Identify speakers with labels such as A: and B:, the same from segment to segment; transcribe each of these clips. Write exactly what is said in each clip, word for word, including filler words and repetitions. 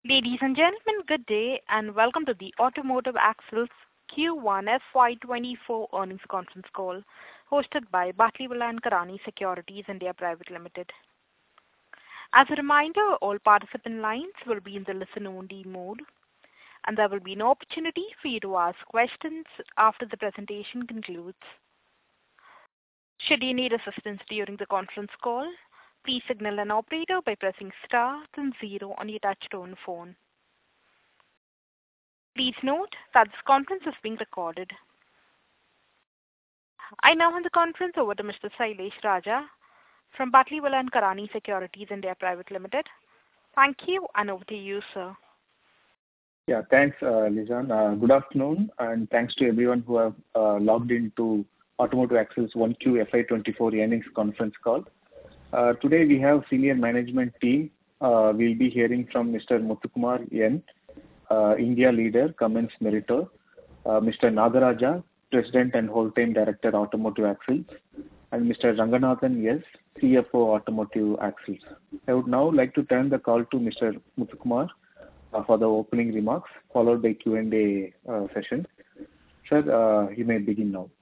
A: Ladies and gentlemen, good day, and welcome to the Automotive Axles Q one F Y twenty-four earnings conference call hosted by Batlivala and Karani Securities India Private Limited. As a reminder, all participant lines will be in the listen-only mode, and there will be no opportunity for you to ask questions after the presentation concludes. Should you need assistance during the conference call, please signal an operator by pressing star then zero on your touchtone phone. Please note that this conference is being recorded. I now hand the conference over to Mister Sailesh Raja from Batlivala and Karani Securities India Private Limited. Thank you, and over to you, sir.
B: Yeah, thanks, uh, Lizan. Uh, good afternoon, and thanks to everyone who have uh, logged into Automotive Axles one Q F Y twenty-four earnings conference call. Uh, today we have senior management team. Uh, we'll be hearing from Mister Muthukumar N, uh, India leader, Cummins Meritor, uh, Mister Nagaraja, President and whole-time Director, Automotive Axles, and Mister Ranganathan S, C F O, Automotive Axles. I would now like to turn the call to Mister Muthukumar uh, for the opening remarks, followed by Q and A uh, session. Sir, uh, you may begin now.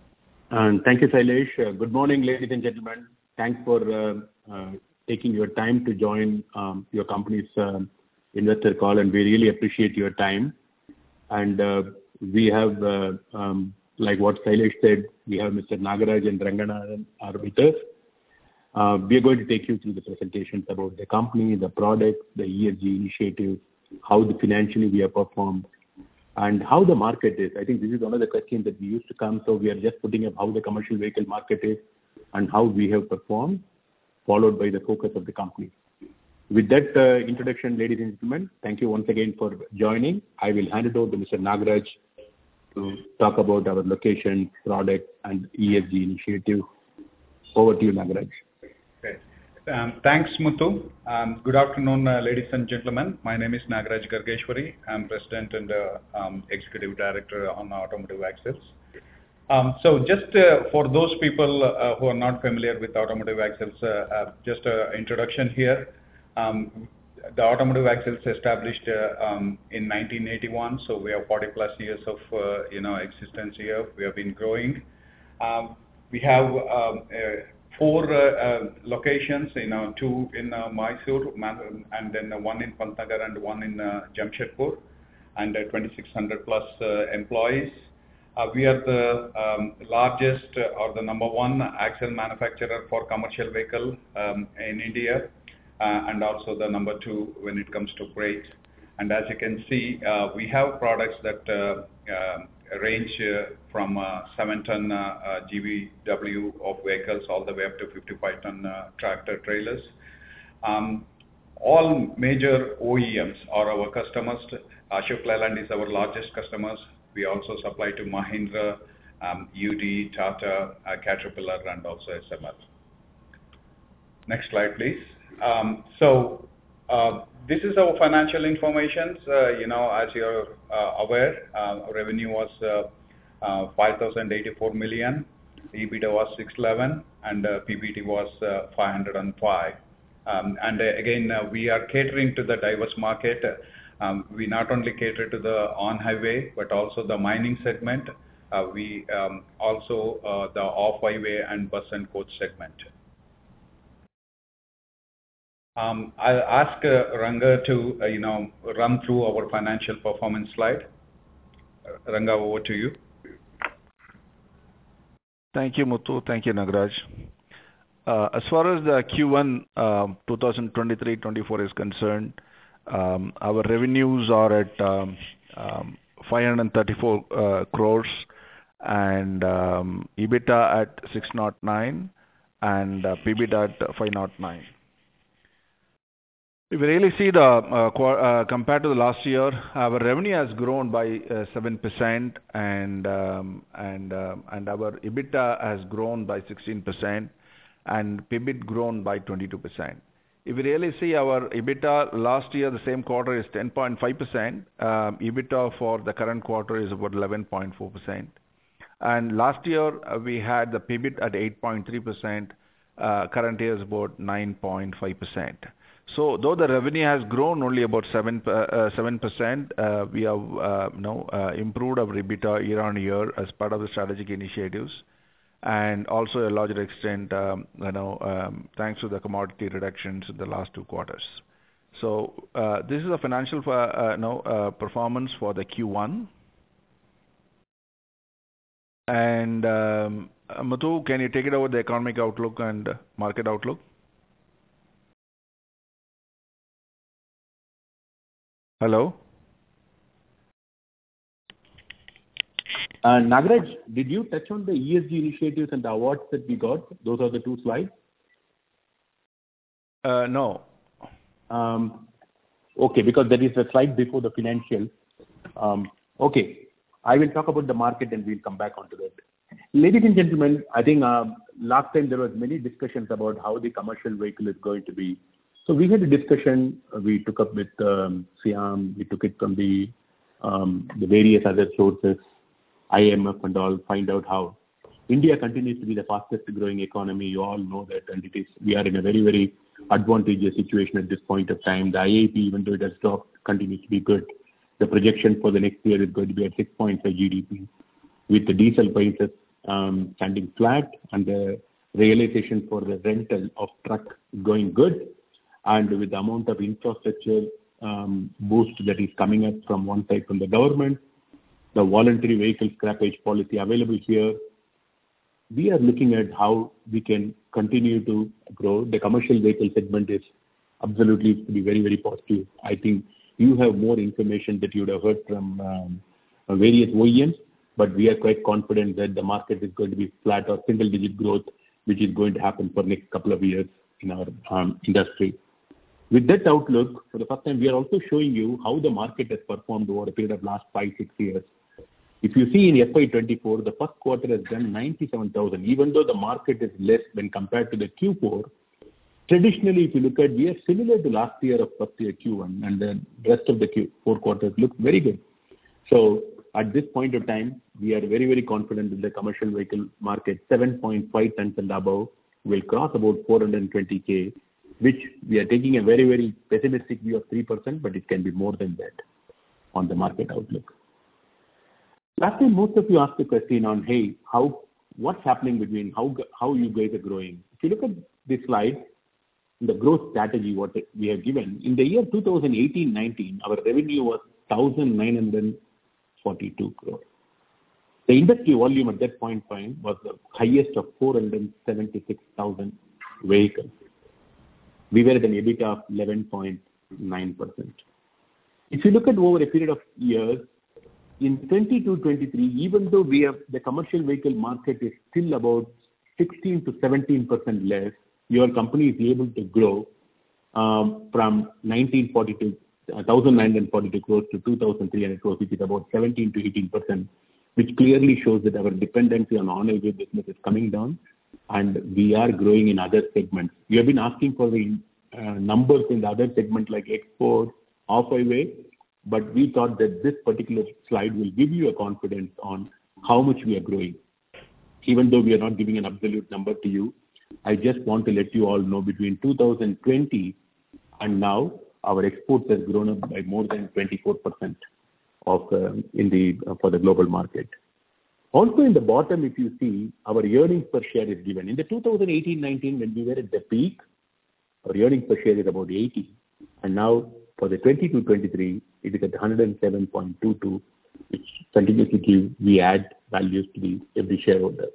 C: And thank you, Sailesh. Uh, good morning, ladies and gentlemen. Thanks for uh, uh, taking your time to join um, your company's uh, investor call, and we really appreciate your time. And uh, we have, uh, um, like what Sailesh said, we have Mister Nagaraj and Ranganathan are with us. Uh, we are going to take you through the presentations about the company, the product, the E S G initiatives, how the financially we have performed, and how the market is. I think this is one of the questions that we used to come, so we are just putting up how the commercial vehicle market is and how we have performed, followed by the focus of the company. With that uh, introduction, ladies and gentlemen, thank you once again for joining. I will hand it over to Mister Nagaraj to talk about our location, product, and E S G initiative. Over to you, Nagaraj.
D: Okay. Um, thanks, Muthu. Um, good afternoon, uh, ladies and gentlemen. My name is Nagaraj Gargeshwari. I'm President and uh, um, Executive Director on Automotive Axles. Um, so just uh, for those people uh, who are not familiar with Automotive Axles, uh, uh, just an introduction here. Um, the Automotive Axles established uh, um, in nineteen eighty-one, so we have forty plus years of uh, you know existence here. We have been growing. Um, we have um, uh, four uh, uh, locations, you know, two in uh, Mysore, and then one in Pantnagar and one in uh, Jamshedpur, and uh, twenty-six hundred plus uh, employees. Uh, we are the um, largest uh, or the number one axle manufacturer for commercial vehicle um, in India, uh, and also the number two when it comes to brakes. And as you can see, uh, we have products that uh, uh, range uh, from uh, seven ton uh, uh, G V W of vehicles all the way up to fifty-five ton uh, tractor trailers. Um, all major O E Ms are our customers. Ashok Leyland is our largest customers. We also supply to Mahindra, um, U D, Tata, uh, Caterpillar, and also S M L. Next slide, please. Um, so uh, this is our financial information. Uh, you know, as you're uh, aware, uh, revenue was uh, uh, five thousand eighty-four million, EBITDA was six eleven, and uh, P B T was uh, five hundred five. Um, and uh, again, uh, we are catering to the diverse market. Um, we not only cater to the on-highway, but also the mining segment. Uh, we um, also uh, the off-highway and bus and coach segment. Um, I'll ask uh, Ranga to uh, you know run through our financial performance slide. Uh, Ranga, over to you.
E: Thank you, Muthu. Thank you, Nagaraj. Uh, as far as the Q one uh, twenty twenty-three twenty-four is concerned, Um, our revenues are at um, um, five hundred thirty-four uh, crores and um, EBITDA at six oh nine and uh, P B T at five oh nine. If we really see the uh, uh, compared to the last year, our revenue has grown by uh, seven percent and um, and uh, and our EBITDA has grown by sixteen percent and P B T grown by twenty-two percent. If we really see our EBITDA last year, the same quarter is ten point five percent. Um, EBITDA for the current quarter is about eleven point four percent. And last year, uh, we had the P B T at eight point three percent. Uh, current year is about nine point five percent. So though the revenue has grown only about seven percent, uh, we have uh, you know, uh, improved our EBITDA year on year as part of the strategic initiatives, and also a larger extent, um, you know, um, thanks to the commodity reductions in the last two quarters. So uh, this is a financial uh, uh, no, uh, performance for the Q one. And um, Muthu, can you take it over the economic outlook and market outlook? Hello?
C: Uh, Nagaraj, did you touch on the E S G initiatives and the awards that we got? Those are the two slides.
E: Uh, no.
C: Um, okay, because there is a slide before the financials. Um, okay, I will talk about the market and we'll come back onto that. Ladies and gentlemen, I think uh, last time there was many discussions about how the commercial vehicle is going to be. So we had a discussion uh, we took up with um, SIAM, we took it from the um, the various other sources, I M F and all, find out how India continues to be the fastest growing economy. You all know that, and it is we are in a very, very advantageous situation at this point of time. The I I P, even though it has dropped, continues to be good. The projection for the next year is going to be at six point five G D P, with the diesel prices um, standing flat and the realization for the rental of truck going good, and with the amount of infrastructure um, boost that is coming up from one side from the government, the voluntary vehicle scrappage policy available here, we are looking at how we can continue to grow. The commercial vehicle segment is absolutely to be very, very positive. I think you have more information that you would have heard from um, various O E Ms, but we are quite confident that the market is going to be flat or single-digit growth, which is going to happen for next couple of years in our um, industry. With that outlook, for the first time, we are also showing you how the market has performed over a period of last five, six years. If you see in F Y twenty-four, the first quarter has done ninety-seven thousand, even though the market is less when compared to the Q four. Traditionally, if you look at, we are similar to last year of first year Q one, and the rest of the Q four quarters look very good. So at this point of time, we are very, very confident that the commercial vehicle market, seven point five tons and above, will cross about four hundred twenty K, which we are taking a very, very pessimistic view of three percent, but it can be more than that on the market outlook. Last time, most of you asked the question on, hey, how, what's happening between how how you guys are growing. If you look at this slide, the growth strategy, what we have given, in the year two thousand eighteen nineteen, our revenue was one thousand nine hundred forty-two crore. The industry volume at that point in time was the highest of four hundred seventy-six thousand vehicles. We were at an EBITDA of eleven point nine percent. If you look at over a period of years, in twenty-two twenty-three, even though we have the commercial vehicle market is still about sixteen to seventeen percent less, your company is able to grow um, from nineteen forty-two, one thousand nine hundred forty-two crores to two thousand three hundred crores, which is about seventeen to eighteen percent, which clearly shows that our dependency on on-highway business is coming down, and we are growing in other segments. You have been asking for the uh, numbers in the other segment like export, off-highway, but we thought that this particular slide will give you a confidence on how much we are growing. Even though we are not giving an absolute number to you, I just want to let you all know between two thousand twenty and now, our exports has grown up by more than twenty-four percent of uh, in the uh, for the global market. Also in the bottom, if you see, our earnings per share is given. In the two thousand eighteen nineteen, when we were at the peak, our earnings per share is about eighty. And now for the twenty-two twenty-three, it is at one hundred seven point two two, which continues to give, we add values to the every shareholder.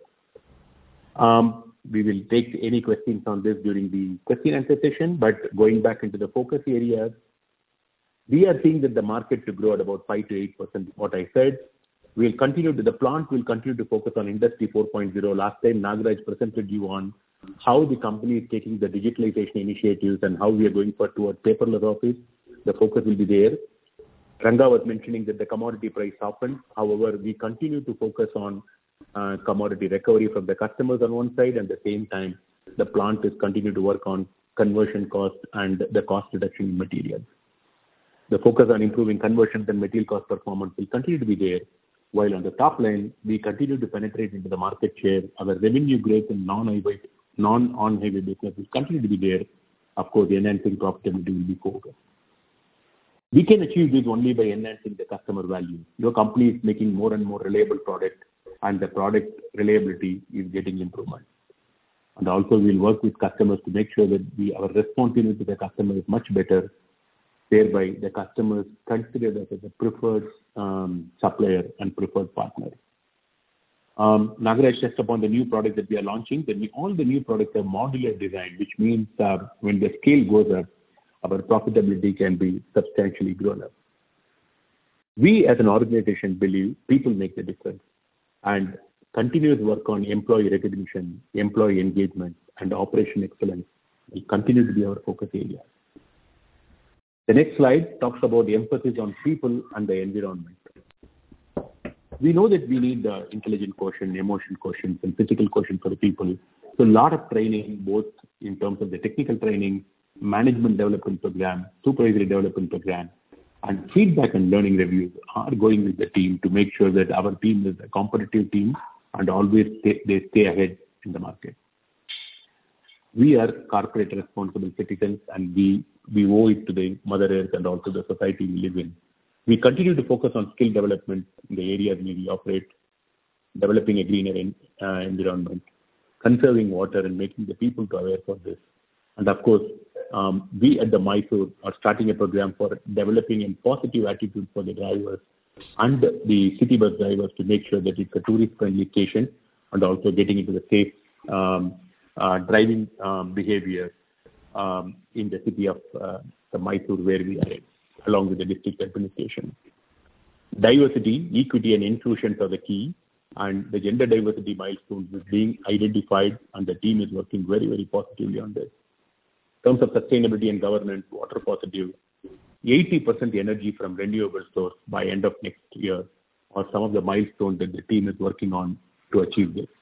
C: Um, we will take any questions on this during the question and answer session, but going back into the focus areas, we are seeing that the market to grow at about five to eight percent, what I said. We'll continue to, the plant will continue to focus on Industry four point oh. Last time, Nagaraj presented you on how the company is taking the digitalization initiatives and how we are going for towards paperless office. The focus will be there. Ranga was mentioning that the commodity price softened. However, we continue to focus on uh, commodity recovery from the customers on one side, and at the same time, the plant is continuing to work on conversion cost and the cost reduction in materials. The focus on improving conversion and material cost performance will continue to be there. While on the top line, we continue to penetrate into the market share. Our revenue growth in non-highway, non-on-highway business will continue to be there. Of course, enhancing profitability will be focused. We can achieve this only by enhancing the customer value. Your company is making more and more reliable product, and the product reliability is getting improvement. And also, we'll work with customers to make sure that we, our responsiveness to the customer is much better. Thereby, the customers consider us as a preferred um, supplier and preferred partner. Um, Nagaraj touched upon the new product that we are launching. Then we, all the new products are modular design, which means uh, when the scale goes up, our profitability can be substantially grown up. We as an organization believe people make the difference, and continuous work on employee recognition, employee engagement, and operation excellence will continue to be our focus area. The next slide talks about the emphasis on people and the environment. We know that we need the intelligent quotient, emotion quotient, and physical quotient for the people. So a lot of training, both in terms of the technical training, management development program, supervisory development program, and feedback and learning reviews are going with the team to make sure that our team is a competitive team and always stay, they stay ahead in the market. We are corporate responsible citizens, and we, we owe it to the Mother Earth and also the society we live in. We continue to focus on skill development in the areas where we operate, developing a greener in, uh, environment, conserving water, and making the people to aware for this. And of course, um, we at the Mysore are starting a program for developing a positive attitude for the drivers and the city bus drivers to make sure that it's a tourist-friendly station, and also getting into the safe um, uh, driving um, behavior um, in the city of uh, the Mysore where we are in, along with the district administration. Diversity, equity, and inclusion are the key, and the gender diversity milestones is being identified, and the team is working very, very positively on this. In terms of sustainability and governance, water positive, eighty percent energy from renewable source by end of next year are some of the milestones that the team is working on to achieve this.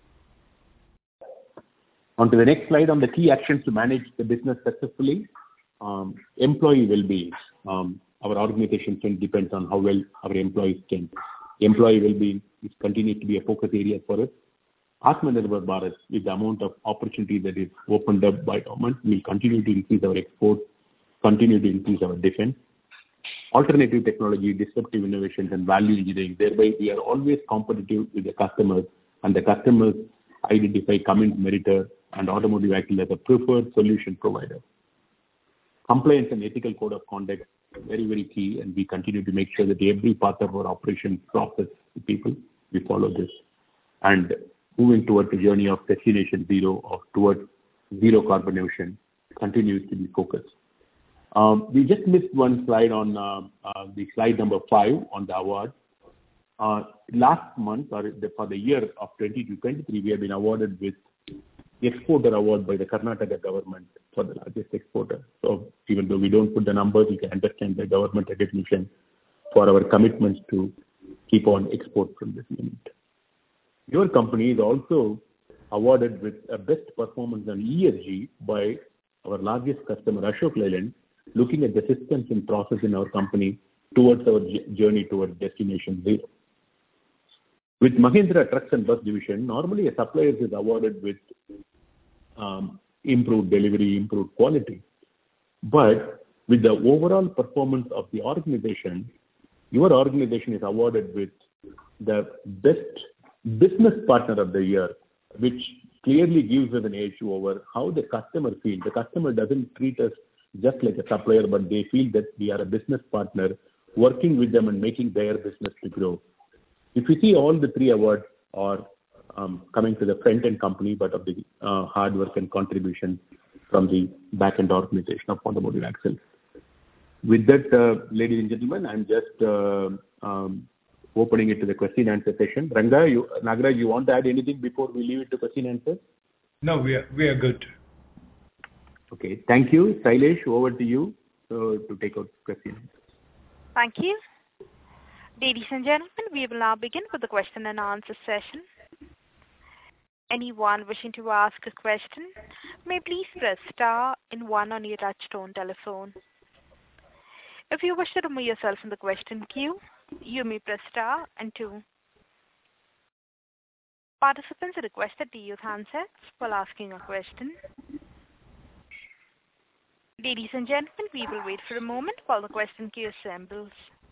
C: On to the next slide on the key actions to manage the business successfully. Um, employee well-being. Um, our organization strength depends on how well our employees can. Employee well-being is continues to be a focus area for us. Atmanirbhar Bharat, with the amount of opportunity that is opened up by government, will continue to increase our exports, continue to increase our defense. Alternative technology, disruptive innovations, and value engineering. Thereby, we are always competitive with the customers, and the customers identify Cummins Meritor and Automotive Axles as a preferred solution provider. Compliance and ethical code of conduct, very, very key, and we continue to make sure that every part of our operation process people, we follow this. And moving towards the journey of destination zero or towards zero carbon emission continues to be focused. Um, we just missed one slide on uh, uh, the slide number five on the award. Uh, last month, or the, for the year of twenty twenty-three, we have been awarded with Exporter Award by the Karnataka government for the largest exporter. So even though we don't put the numbers, you can understand the government recognition for our commitments to keep on export from this unit. Your company is also awarded with a best performance on E S G by our largest customer, Ashok Leyland, looking at the systems and process in our company towards our journey towards destination zero. With Mahindra Trucks and Bus Division, normally a supplier is awarded with um, improved delivery, improved quality. But with the overall performance of the organization, your organization is awarded with the best business partner of the year, which clearly gives us an edge over how the customer feels. The customer doesn't treat us just like a supplier, but they feel that we are a business partner working with them and making their business to grow. If you see, all the three awards are um, coming to the front-end company, but of the uh, hard work and contribution from the back-end organization of Automotive Axles. With that, uh, ladies and gentlemen, I'm just uh, um, opening it to the question and answer session. Ranga, you, Nagaraj, you want to add anything before we leave it to question and answer?
D: No, we are we are good.
C: Okay, thank you. Sailesh, over to you uh, to take out questions.
A: Thank you. Ladies and gentlemen, we will now begin with the question and answer session. Anyone wishing to ask a question may please press star and one on your touchtone telephone. If you wish to remove yourself from the question queue, you may press star and two. Participants are requested to use handsets while asking a question. Ladies and gentlemen, we will wait for a moment while the question queue assembles.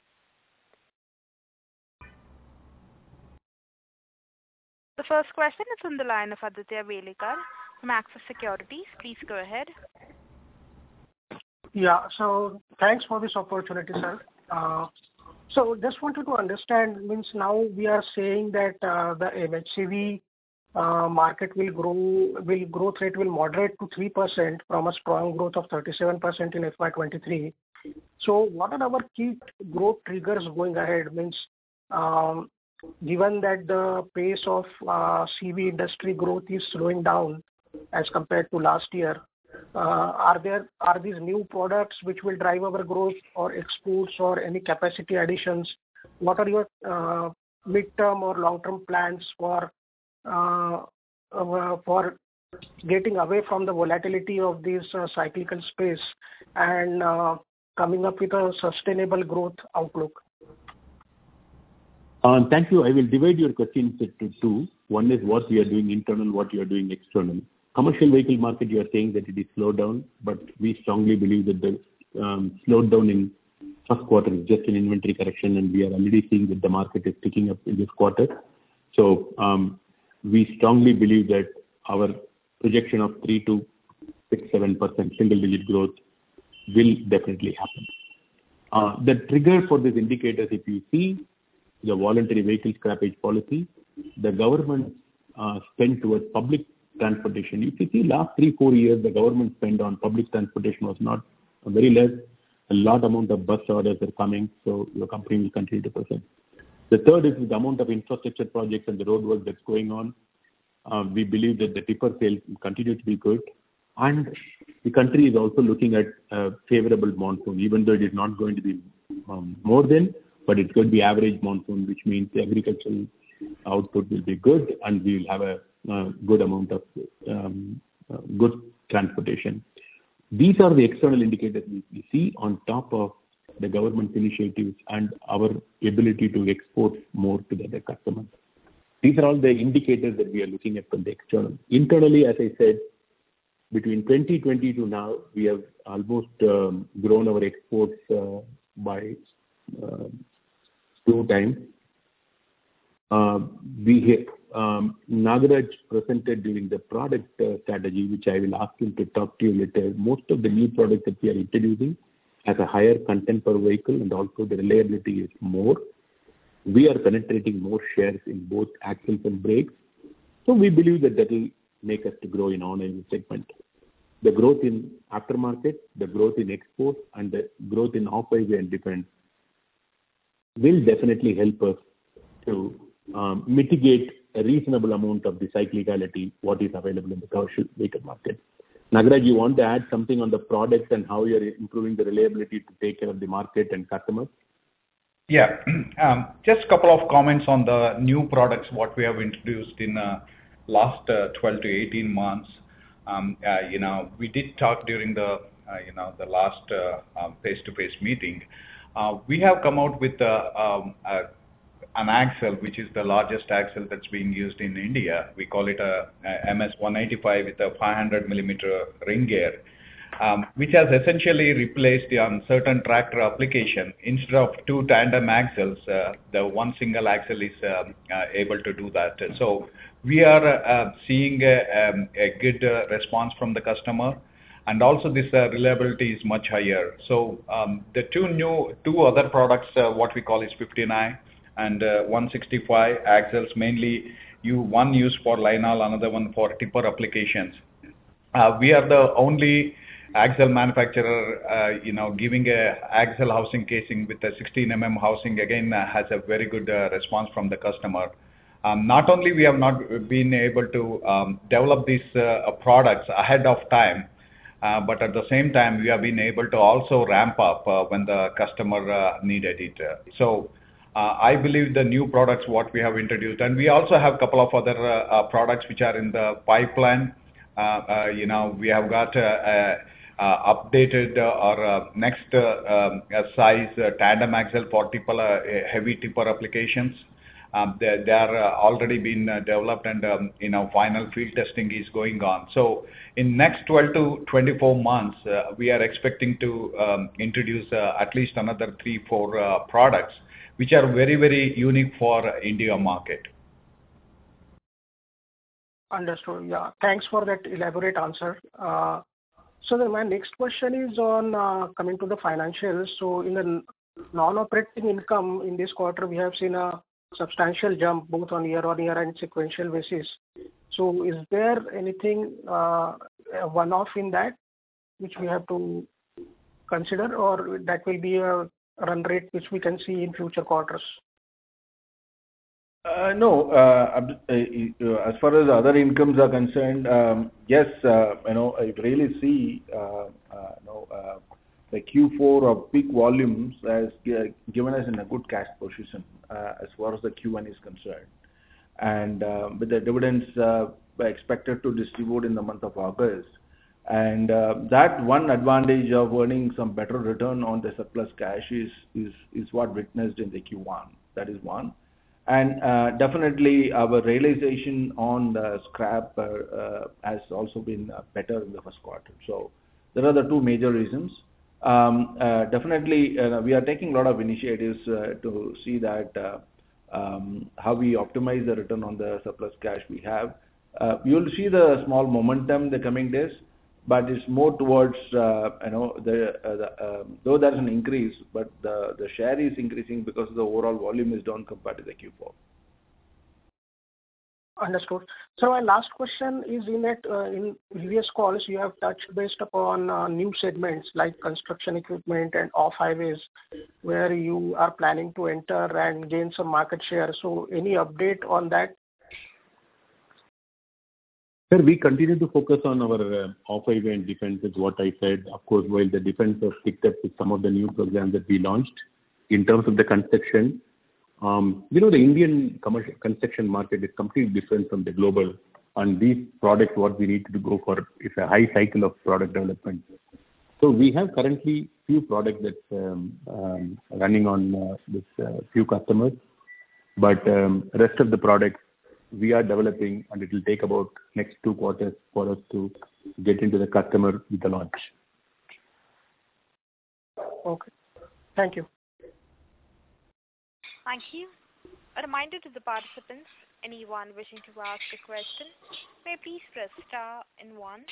A: The first question is on the line of Aditya Welekar from Axis Securities. Please go ahead.
F: Yeah. So thanks for this opportunity, sir. Uh, so just wanted to understand, means now we are saying that uh, the M H C V uh, market will grow, will growth rate will moderate to three percent from a strong growth of thirty-seven percent in F Y twenty-three. So what are our key growth triggers going ahead? Means um, given that the pace of uh, C V industry growth is slowing down as compared to last year, Uh, are there are these new products which will drive our growth or exports or any capacity additions? What are your uh, midterm or long-term plans for uh, uh, for getting away from the volatility of this uh, cyclical space and uh, coming up with a sustainable growth outlook?
C: Uh, Thank you. I will divide your question into two. One is what we are doing internal, what you are doing external. Commercial vehicle market, you are saying that it is slowed down, but we strongly believe that the um, slowdown in first quarter is just an inventory correction, and we are already seeing that the market is picking up in this quarter. So um, we strongly believe that our projection of three to six, seven percent single-digit growth will definitely happen. Uh, the trigger for these indicators, if you see the voluntary vehicle scrappage policy, the government uh, spent towards public transportation. If you see last three, four years, the government spend on public transportation was not very less. A lot amount of bus orders are coming, so your company will continue to present. The third is the amount of infrastructure projects and the road work that's going on. Uh, we believe that the tipper sales will continue to be good. And the country is also looking at a favorable monsoon, even though it is not going to be um, more than, but it's going to be average monsoon, which means the agricultural output will be good and we will have a uh, good amount of um, uh, good transportation. These are the external indicators we, we see on top of the government's initiatives and our ability to export more to the other customers. These are all the indicators that we are looking at from the external. Internally, as I said, between twenty twenty to now, we have almost um, grown our exports uh, by uh, two times. Uh, we um, Nagaraj presented during the product uh, strategy, which I will ask him to talk to you later. Most of the new products that we are introducing has a higher content per vehicle, and also the reliability is more. We are penetrating more shares in both axles and brakes. So we believe that that will make us to grow in on-highway segment. The growth in aftermarket, the growth in export, and the growth in off-highway and defense will definitely help us to um, mitigate a reasonable amount of the cyclicality what is available in the commercial vehicle market. Nagaraj, you want to add something on the products and how you are improving the reliability to take care of the market and customers?
D: Yeah, um, just a couple of comments on the new products what we have introduced in uh, last uh, twelve to eighteen months. Um, uh, you know, we did talk during the uh, you know the last uh, um, face-to-face meeting. Uh, we have come out with uh, um, uh, an axle, which is the largest axle that's being used in India. We call it a, a M S one eighty-five with a five hundred millimeter ring gear. Um, which has essentially replaced on certain tractor application. Instead of two tandem axles, uh, the one single axle is uh, uh, able to do that. So we are uh, seeing a, um, a good uh, response from the customer, and also this uh, reliability is much higher. So um, the two new, two other products, uh, what we call is fifty-nine and uh, one sixty-five axles, mainly you one used for linehaul, another one for tipper applications. Uh, we are the only axle manufacturer, uh, you know, giving a axle housing casing with a sixteen millimeter housing, again, uh, has a very good uh, response from the customer. Um, not only we have not been able to um, develop these uh, products ahead of time, uh, but at the same time, we have been able to also ramp up uh, when the customer uh, needed it. So uh, I believe the new products, what we have introduced, and we also have a couple of other uh, uh, products which are in the pipeline. Uh, uh, you know, we have got uh, Uh, updated uh, or uh, next uh, um, uh, size uh, tandem axle for tipper, uh, heavy tipper applications. Um, they, they are uh, already been uh, developed and um, you know final field testing is going on. So in next twelve to twenty-four months, uh, we are expecting to um, introduce uh, at least another three, four uh, products, which are very, very unique for India market.
F: Understood. Yeah. Thanks for that elaborate answer. Uh, so then my next question is on uh, coming to the financials. So in the non-operating income in this quarter, we have seen a substantial jump both on year-on-year and sequential basis. So is there anything uh, one-off in that which we have to consider, or that will be a run rate which we can see in future quarters?
E: Uh, no, uh, uh, as far as other incomes are concerned, um, yes, uh, you know, I really see, uh, uh, you know, uh, the Q four of peak volumes has given us in a good cash position uh, as far as the Q one is concerned. And uh, with the dividends uh, expected to distribute in the month of August, and uh, that one advantage of earning some better return on the surplus cash is, is, is what witnessed in the Q one. That is one. And uh, definitely our realization on the scrap uh, uh, has also been uh, better in the first quarter. So there are the two major reasons. Um, uh, definitely uh, we are taking a lot of initiatives uh, to see that uh, um, how we optimize the return on the surplus cash we have. Uh, you will see the small momentum in the coming days, but it's more towards, uh, you know, the, uh, the uh, though there's an increase, but the, the share is increasing because the overall volume is down compared to the Q four.
F: Understood. So my last question is in that uh, in previous calls you have touched based upon uh, new segments like construction equipment and off-highways where you are planning to enter and gain some market share. So any update on that?
C: Sir, we continue to focus on our uh, off-highway and defense is what I said. Of course, while the defense has picked up with some of the new programs that we launched in terms of the construction, um, you know, the Indian commercial construction market is completely different from the global. And these products, what we need to go for is a high cycle of product development. So we have currently few products that's um, um, running on uh, with uh, few customers, but um, rest of the products we are developing, and it will take about next two quarters for us to get into the customer with the launch.
F: Okay. Thank you.
A: Thank you. A reminder to the participants, anyone wishing to ask a question, may please press star and one.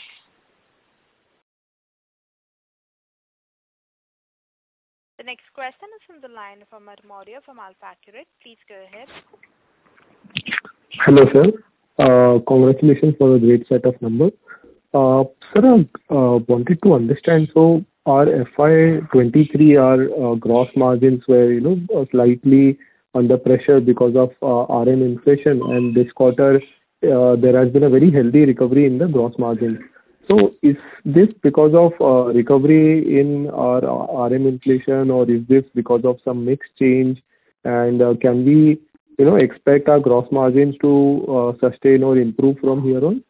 A: The next question is from the line of Amar Maurya from AlfAccurate. Please go ahead.
G: Hello, sir. Uh, congratulations for a great set of numbers. Uh, sir, I uh, wanted to understand, so our F Y twenty-three, our uh, gross margins were, you know, slightly under pressure because of uh, R M inflation, and this quarter uh, there has been a very healthy recovery in the gross margin. So is this because of uh, recovery in our R M inflation, or is this because of some mix change? And uh, can we, you know, expect our gross margins to uh, sustain or improve from here on?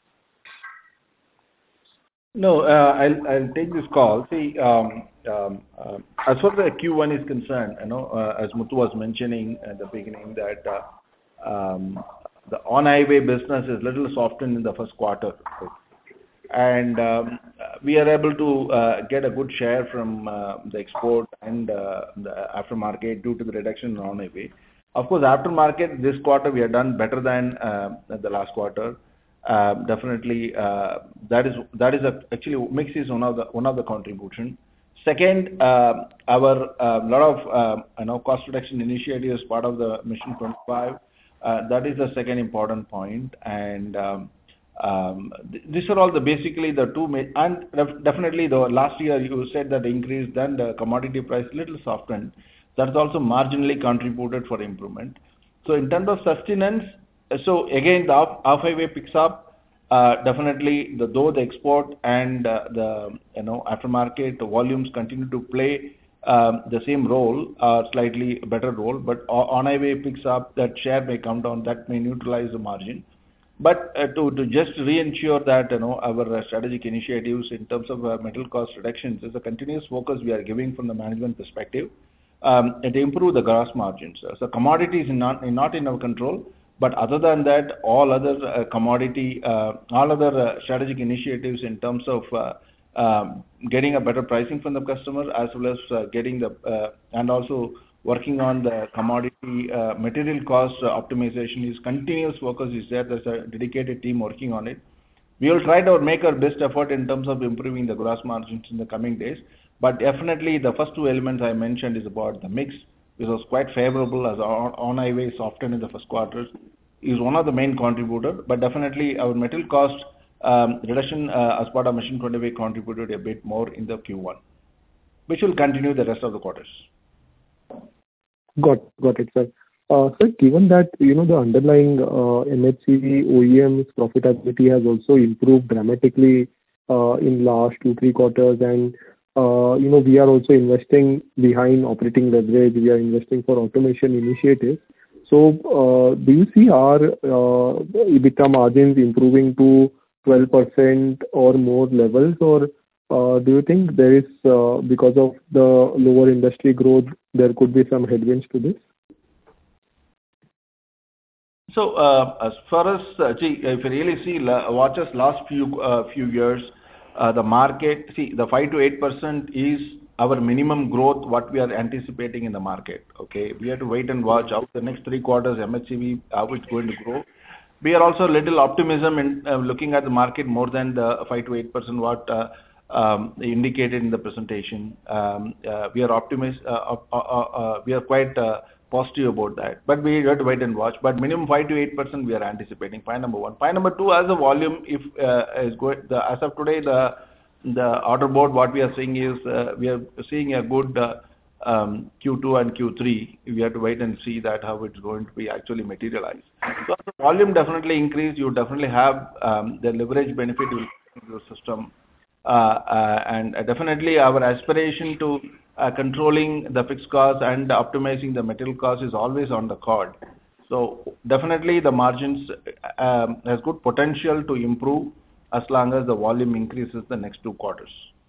E: No, uh, I'll I'll take this call. See, um, um, uh, as far as the Q one is concerned, you know, uh, as Muthu was mentioning at the beginning, that uh, um, the on-highway business is little softened in the first quarter, and um, we are able to uh, get a good share from uh, the export and uh, the aftermarket due to the reduction in on-highway. Of course, aftermarket this quarter we have done better than uh, the last quarter. Uh, definitely, uh, that is that is a, actually mix is one of the one of the contribution. Second, uh, our uh, lot of uh, you know cost reduction initiatives part of the Mission twenty-five. Uh, that is the second important point, and um, um, th these are all the basically the two main. And definitely, the last year you said that the increase, then the commodity price little softened. That's also marginally contributed for improvement. So in terms of sustenance, so again the off-highway picks up. Uh, definitely, the, though the export and uh, the you know aftermarket volumes continue to play um, the same role, uh, slightly better role, but on-highway picks up. That share may come down. That may neutralize the margin. But uh, to to just re-ensure that you know our uh, strategic initiatives in terms of uh, metal cost reductions is a continuous focus we are giving from the management perspective. um, to improve the gross margins. So commodity is not, not in our control, but other than that, all other uh, commodity, uh, all other uh, strategic initiatives in terms of uh, um, getting a better pricing from the customer, as well as uh, getting the, uh, and also working on the commodity uh, material cost uh, optimization is continuous focus is there. There's a dedicated team working on it. We will try to make our best effort in terms of improving the gross margins in the coming days. But definitely the first two elements I mentioned is about the mix, which was quite favorable as on-highway softened in the first quarter, is one of the main contributor. But definitely our material cost um, reduction uh, as part of Mission twenty-five contributed a bit more in the Q one, which will continue the rest of the quarters.
G: Got got it, sir. Uh, sir, given that, you know, the underlying uh, M H C V O E M's profitability has also improved dramatically uh, in last two, three quarters, and, uh, you know, we are also investing behind operating leverage, we are investing for automation initiatives. So, uh, do you see our uh, EBITDA margins improving to twelve percent or more levels, or uh, do you think there is, uh, because of the lower industry growth, there could be some headwinds to this?
E: So, uh, as far as, uh, see, if you really see, watch us last few uh, few years, uh, the market, see, the five to eight percent is our minimum growth, what we are anticipating in the market, okay? We have to wait and watch out the next three quarters, M H C V, how it's going to grow. We are also a little optimism in uh, looking at the market more than the five to eight percent what uh, um, indicated in the presentation. Um, uh, we are optimist, uh, uh, uh, uh, we are quite uh, positive about that, but we have to wait and watch. But minimum five to eight percent we are anticipating. Point number one. Point number two, as a volume, if uh, is going, the as of today, the the order board, what we are seeing is uh, we are seeing a good uh, um, Q two and Q three. We have to wait and see that how it's going to be actually materialized. So as the volume definitely increase, you definitely have um, the leverage benefit will in your system, uh, uh, and uh, definitely our aspiration to Uh, controlling the fixed costs and optimizing the material cost is always on the card. So definitely the margins um, has good potential to improve as long as the volume increases the next two quarters.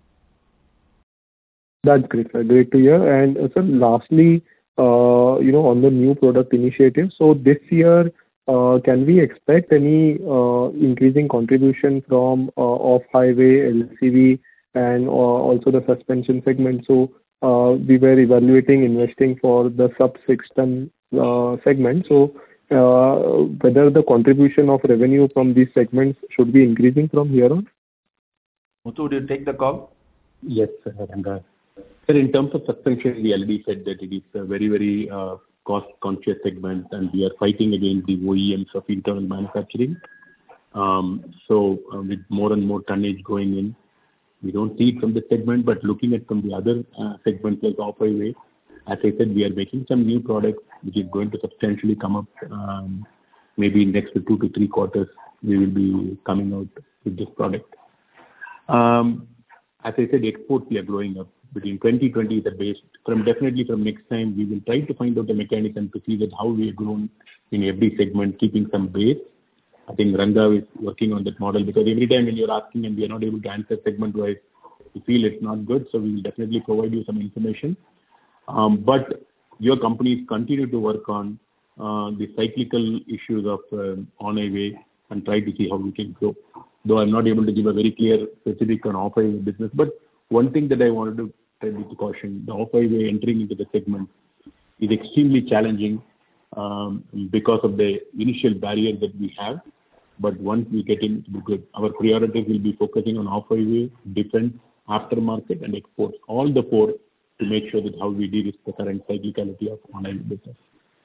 G: That's great, sir. Great to hear. And uh, sir, lastly, uh, you know, on the new product initiative, so this year, uh, can we expect any uh, increasing contribution from uh, off-highway, L C V, and uh, also the suspension segment? So Uh, we were evaluating investing for the sub six ton uh, segment. So, uh, whether the contribution of revenue from these segments should be increasing from here on?
E: Muthu, would you take the call?
C: Yes, sir. And, uh, sir, in terms of suspension, we already said that it is a very, very uh, cost-conscious segment, and we are fighting against the O E Ms of internal manufacturing. Um, so, uh, with more and more tonnage going in, we don't see it from the segment, but looking at from the other uh, segments like off-highway, as I said, we are making some new products which is going to substantially come up. Um, maybe in next two to three quarters, we will be coming out with this product. Um, as I said, exports we are growing up. Between twenty twenty is the base. From definitely from next time, we will try to find out the mechanism to see that how we have grown in every segment, keeping some base. I think Ranga is working on that model, because every time when you're asking and we are not able to answer segment-wise, we feel it's not good, so we will definitely provide you some information. Um, but your companies continue to work on uh, the cyclical issues of uh, on-highway and try to see how we can grow. Though I'm not able to give a very clear specific on off-highway business, but one thing that I wanted to tell you to caution, the off-highway entering into the segment is extremely challenging um, because of the initial barrier that we have. But once we get in, it will be good. Our priorities will be focusing on off-highway, defense, aftermarket, and exports. All the four to make sure that how we de-risk the current cyclicality of on-highway business.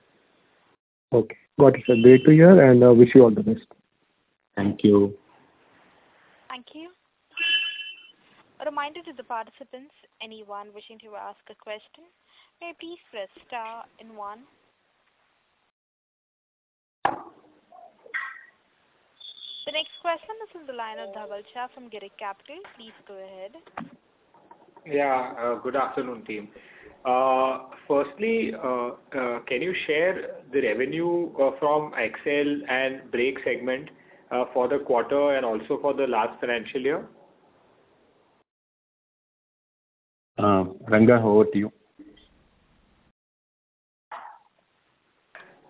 G: Okay. Got it, sir. Great to hear, and uh, wish you all the best.
C: Thank you.
A: Thank you. A reminder to the participants, anyone wishing to ask a question, may please press star and one. The next question is on the line of Dhaval Shah from Girik Capital. Please go ahead.
H: Yeah, uh, good afternoon, team. Uh, firstly, uh, uh, can you share the revenue uh, from Axle and brake segment uh, for the quarter and also for the last financial year?
C: Uh, Ranga, over to you.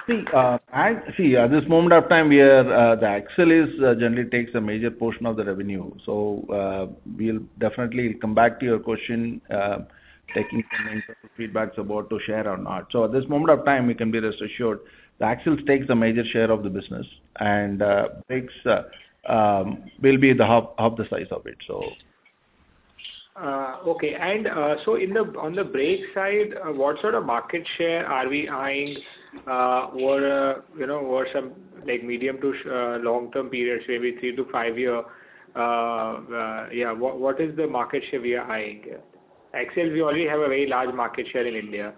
E: See, uh, and see, at this moment of time, we are, uh, the axle is uh, generally takes a major portion of the revenue. So, uh, we'll definitely come back to your question, uh, taking some feedbacks about to share or not. So at this moment of time, we can be rest assured, the axles takes a major share of the business, and uh, brakes uh, um, will be the half, half the size of it. So.
H: Uh, okay, and uh, so in the on the brake side, uh, what sort of market share are we eyeing uh, over uh, you know over some like medium to uh, long term periods, maybe three to five year? Uh, uh, yeah, what what is the market share we are eyeing? Axles, we already have a very large market share in India.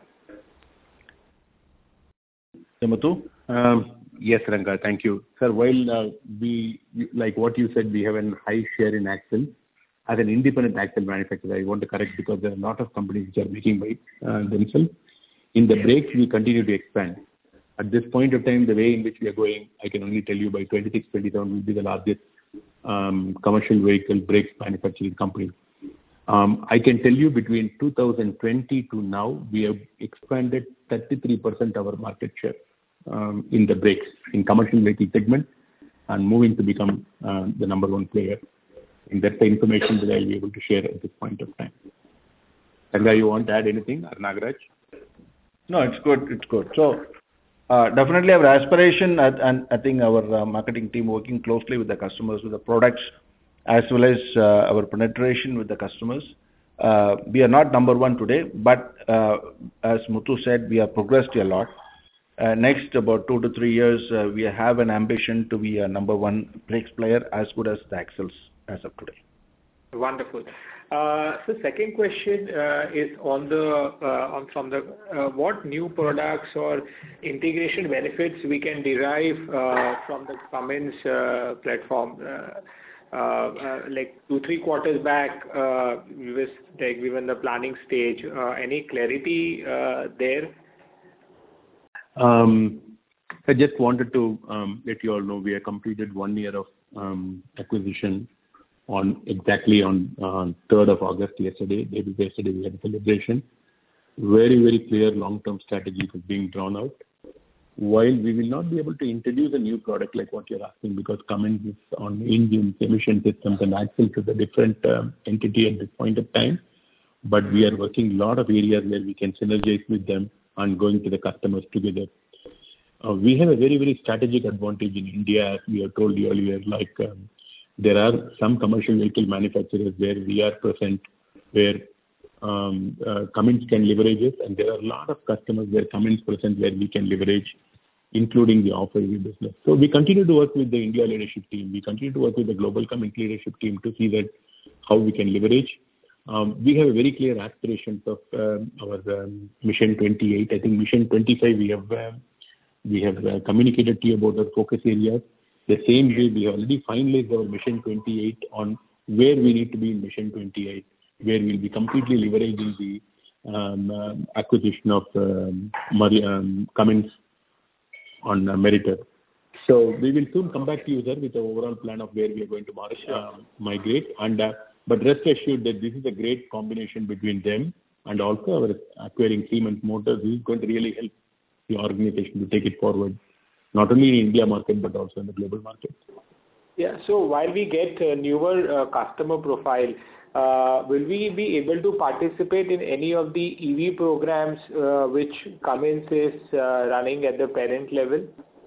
C: Muthu? Um, yes, Ranga, thank you, sir. While uh, we like what you said, we have a high share in axle. As an independent axle manufacturer, I want to correct because there are a lot of companies which are making by uh, themselves. In the brakes, we continue to expand. At this point of time, the way in which we are going, I can only tell you by twenty-six twenty-seven will be the largest um, commercial vehicle brakes manufacturing company. Um, I can tell you between two thousand twenty to now, we have expanded thirty-three percent of our market share um, in the brakes, in commercial vehicle segment, and moving to become uh, the number one player. And that's the information that I'll be able to share at this point of time. Ranga, you want to add anything, or Nagaraj?
E: No, it's good. It's good. So, uh, definitely our aspiration, and, and I think our uh, marketing team working closely with the customers, with the products, as well as uh, our penetration with the customers. Uh, we are not number one today, but uh, as Muthu said, we have progressed a lot. Uh, next about two to three years, uh, we have an ambition to be a number one brakes player as good as the axles as of today.
H: Wonderful. Uh, so second question uh, is on the uh, on from the uh, what new products or integration benefits we can derive uh, from the Cummins uh, platform. Uh, uh, uh, like two three quarters back, uh, we was like we were in the planning stage. Uh, any clarity uh, there?
C: Um, I just wanted to um, let you all know we have completed one year of um, acquisition on exactly on uh, third of August yesterday. Day before yesterday we had a celebration. Very, very clear long-term strategy is being drawn out. While we will not be able to introduce a new product like what you're asking, because Cummins is on engines, emission systems, and axles is a different um, entity at this point of time. But we are working a lot of areas where we can synergize with them and going to the customers together. Uh, we have a very, very strategic advantage in India, as we have told you earlier, like um, there are some commercial vehicle manufacturers where we are present, where um, uh, Cummins can leverage it, and there are a lot of customers where Cummins present where we can leverage, including the off-highway business. So we continue to work with the India leadership team. We continue to work with the global Cummins leadership team to see that how we can leverage. Um, we have a very clear aspirations of um, our um, Mission twenty-eight. I think Mission twenty-five we have uh, we have uh, communicated to you about our focus areas. The same way we have already finalized our Mission twenty-eight on where we need to be in Mission twenty-eight, where we'll be completely leveraging the um, um, acquisition of um, um, Cummins on uh, Meritor. So we will soon come back to you, sir, with the overall plan of where we are going to march, uh, migrate. And uh, but rest assured that this is a great combination between them and also our acquiring Siemens Motors. This is going to really help the organization to take it forward, not only in India market but also in the global market.
H: Yeah. So while we get uh, newer uh, customer profile, uh, will we be able to participate in any of the E V programs uh, which Cummins is uh, running at the parent level?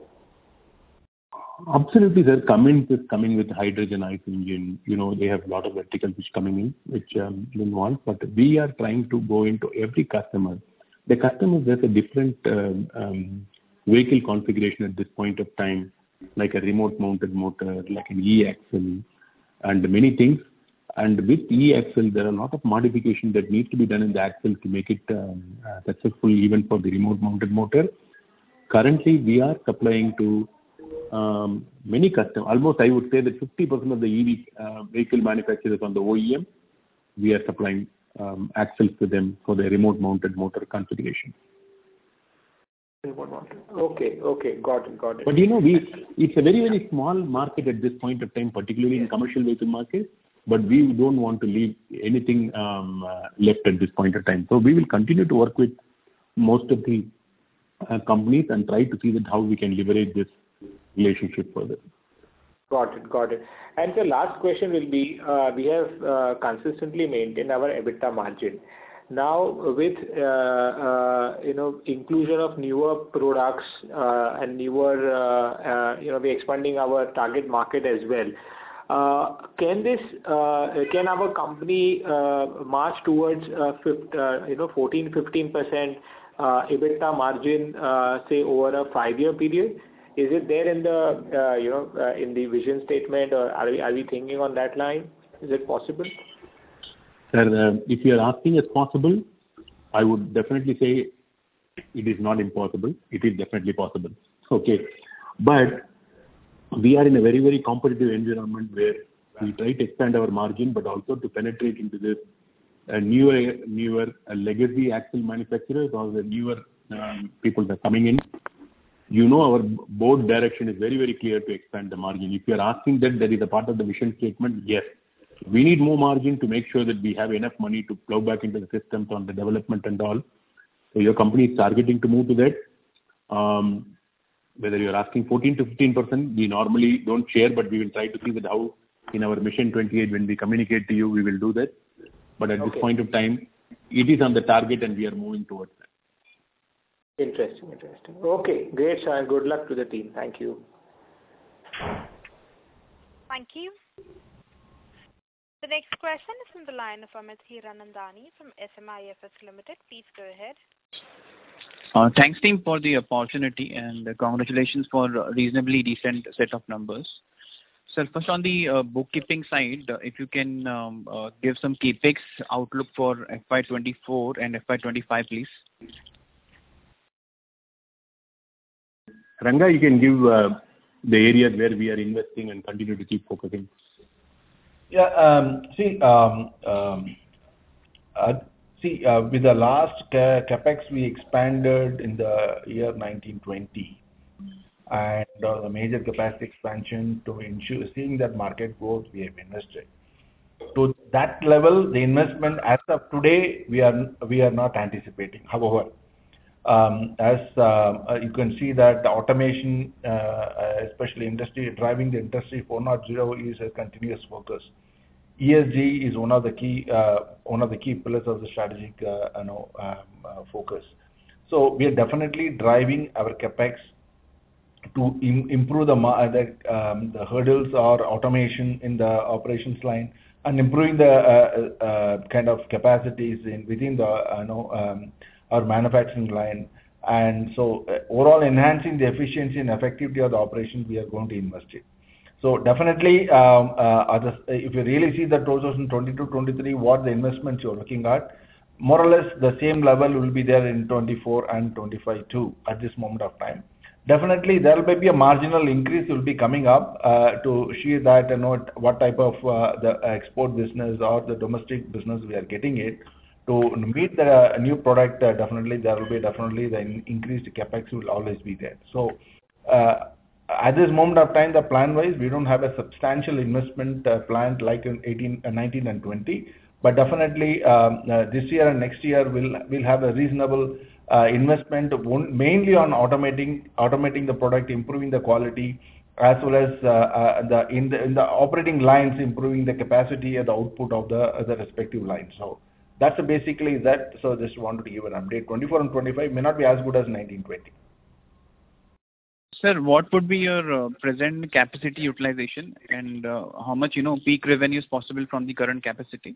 C: Absolutely, sir. Cummins is coming with hydrogen ICE engine. You know, they have a lot of verticals which coming in, which um, we want. But we are trying to go into every customer. The customer has a different um, um, vehicle configuration at this point of time, like a remote-mounted motor, like an E-axle, and many things. And with E-axle, there are a lot of modification that needs to be done in the axle to make it um, uh, successful even for the remote-mounted motor. Currently, we are supplying to um, many customers. Almost, I would say that fifty percent of the E V uh, vehicle manufacturers on the O E M, we are supplying um, axles to them for the remote-mounted motor configuration.
H: Okay, okay, got it, got it.
C: But you know, we it's a very, very small market at this point of time, particularly in commercial vehicle market. But we don't want to leave anything um, uh, left at this point of time. So we will continue to work with most of the uh, companies and try to see that how we can leverage this relationship further.
H: Got it. Got it. And the last question will be, uh, we have uh, consistently maintained our EBITDA margin. Now, with uh, uh, you know inclusion of newer products uh, and newer, uh, uh, you know, we're expanding our target market as well. Uh, can this, uh, can our company uh, march towards uh, fifty, uh, you know, fourteen, fifteen percent uh, EBITDA margin, uh, say over a five-year period? Is it there in the, uh, you know, uh, in the vision statement, or are we, are we thinking on that line? Is it possible?
C: Sir, uh, if you are asking if possible, I would definitely say it is not impossible. It is definitely possible. Okay. But we are in a very, very competitive environment where we try to expand our margin, but also to penetrate into this uh, newer, newer uh, legacy axle manufacturers or the newer um, people that are coming in. You know, our board direction is very, very clear to expand the margin. If you are asking that that is a part of the mission statement, yes. We need more margin to make sure that we have enough money to plow back into the systems on the development and all. So your company is targeting to move to that. Um, whether you're asking fourteen to fifteen percent, we normally don't share, but we will try to see that how in our Mission twenty-eight, when we communicate to you, we will do that. But at okay. this point of time, it is on the target and we are moving towards that.
H: Interesting, interesting. Okay, great, sir, and good luck to the team. Thank you.
A: Thank you. The next question is from the line of Amit Hiranandani from S M I F S Limited. Please go ahead.
I: Uh, thanks, team, for the opportunity, and uh, congratulations for a reasonably decent set of numbers. Sir, first on the uh, bookkeeping side, uh, if you can um, uh, give some CapEx outlook for F Y twenty-four and F Y twenty-five, please.
C: Ranga, you can give uh, the areas where we are investing and continue to keep focusing.
E: Yeah, um, see, um, um, uh, see, uh, with the last ca- capex we expanded in the year nineteen twenty, and uh, the major capacity expansion to ensure seeing that market growth, we have invested. To that level, the investment as of today, we are we are not anticipating. However, um, as uh, you can see that the automation, uh, especially industry driving the industry four point oh is a continuous focus. E S G is one of the key uh, one of the key pillars of the strategic uh, you know um, uh, focus. So we are definitely driving our capex to im- improve the the, um, the hurdles or automation in the operations line and improving the uh, uh, kind of capacities in within the uh, you know um, our manufacturing line, and so uh, overall enhancing the efficiency and effectivity of the operations we are going to invest in. So definitely, um, uh, if you really see the twenty twenty-two twenty-three, what the investments you're looking at, more or less the same level will be there in twenty-four and twenty-five too at this moment of time. Definitely, there will be a marginal increase will be coming up uh, to see that you know what type of uh, the export business or the domestic business we are getting it. To meet the uh, new product, uh, definitely there will be definitely the in- increased capex will always be there. So. Uh, At this moment of time, the plan-wise, we don't have a substantial investment uh, planned like in eighteen, uh, nineteen and twenty, but definitely um, uh, this year and next year we'll we'll have a reasonable uh, investment mainly on automating automating the product, improving the quality, as well as uh, uh, the in the in the operating lines, improving the capacity and the output of the uh, the respective lines. So that's basically that. So just wanted to give an update. twenty-four and twenty-five may not be as good as nineteen twenty.
I: Sir, what would be your uh, present capacity utilization, and uh, how much, you know, peak revenue is possible from the current capacity?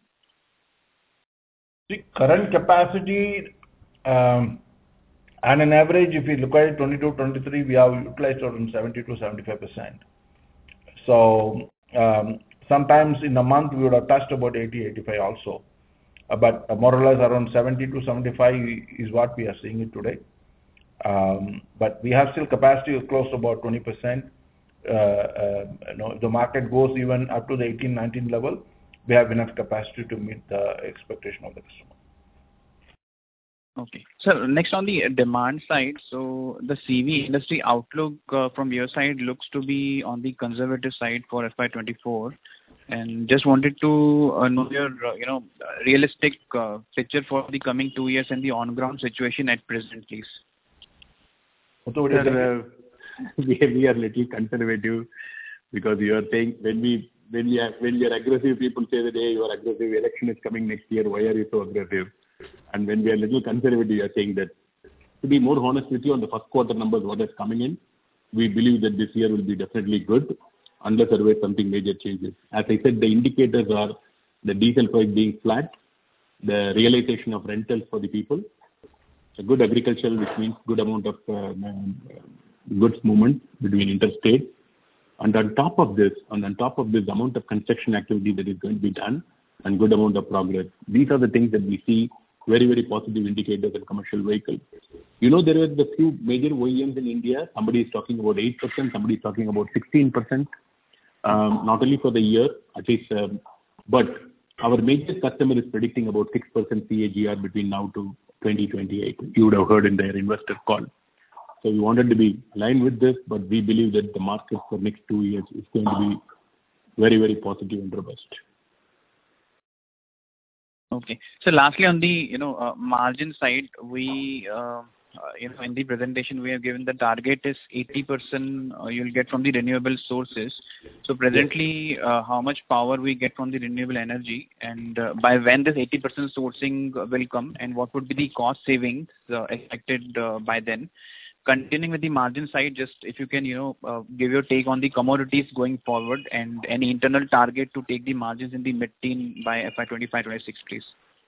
E: The current capacity, um, on an average, if we look at it, twenty-two twenty-three, we have utilized around seventy to seventy-five percent. So, um, sometimes in a month, we would have touched about eighty, eighty-five also. Uh, but uh, more or less around seventy to seventy-five is what we are seeing it today. Um, but we have still capacity of close to about twenty percent. Uh, uh, you know, the market goes even up to the eighteen, nineteen level. We have enough capacity to meet the expectation of the customer.
I: Okay. So next on the demand side, so the C V industry outlook uh, from your side looks to be on the conservative side for F Y twenty-four, and just wanted to uh, know your uh, you know realistic uh, picture for the coming two years and the on-ground situation at present, please.
C: Sir, uh, we, we are little conservative because you are saying when we when we are when we are aggressive, people say that hey, you are aggressive. Election is coming next year. Why are you so aggressive? And when we are little conservative, you are saying that. To be more honest with you, on the first quarter numbers, what is coming in, we believe that this year will be definitely good, unless otherwise something major changes. As I said, the indicators are the diesel price being flat, the realization of rentals for the people, a good agricultural, which means good amount of uh, goods movement between interstates, and on top of this, and on top of this, amount of construction activity that is going to be done, and good amount of progress. These are the things that we see very, very positive indicators in commercial vehicles. You know, there are the few major O E Ms in India. Somebody is talking about eight percent, somebody is talking about sixteen percent, um, not only for the year, at least, um, but our major customer is predicting about six percent C A G R between now to twenty twenty-eight. You would have heard in their investor call. So we wanted to be aligned with this, but we believe that the market for next two years is going to be very, very positive and robust.
I: Okay. So lastly, on the you know uh, margin side, we uh, uh, you know in the presentation we have given the target is eighty percent uh, you'll get from the renewable sources. So presently, uh, how much power we get from the renewable energy, and uh, by when this eighty percent sourcing will come, and what would be the cost savings uh, expected uh, by then? Continuing with the margin side, just if you can, you know, uh, give your take on the commodities going forward and any internal target to take the margins in the mid-teen by F Y twenty-five twenty-six, please.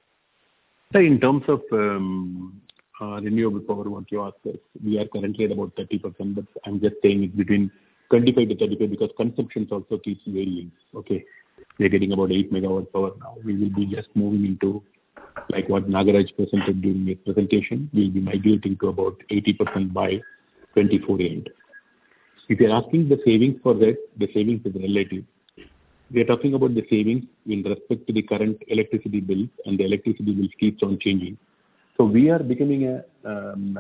C: So in terms of um, uh, renewable power, what you asked us, we are currently at about thirty percent, but I'm just saying it's between twenty-five to thirty-five because consumption also keeps varying. Okay, we are getting about eight megawatt power now. We will be just moving into, like what Nagaraj presented during his presentation, we'll be migrating to about eighty percent by twenty-four end. If you're asking the savings for that, the savings is relative. We are talking about the savings in respect to the current electricity bills, and the electricity bills keeps on changing. So we are becoming a, um,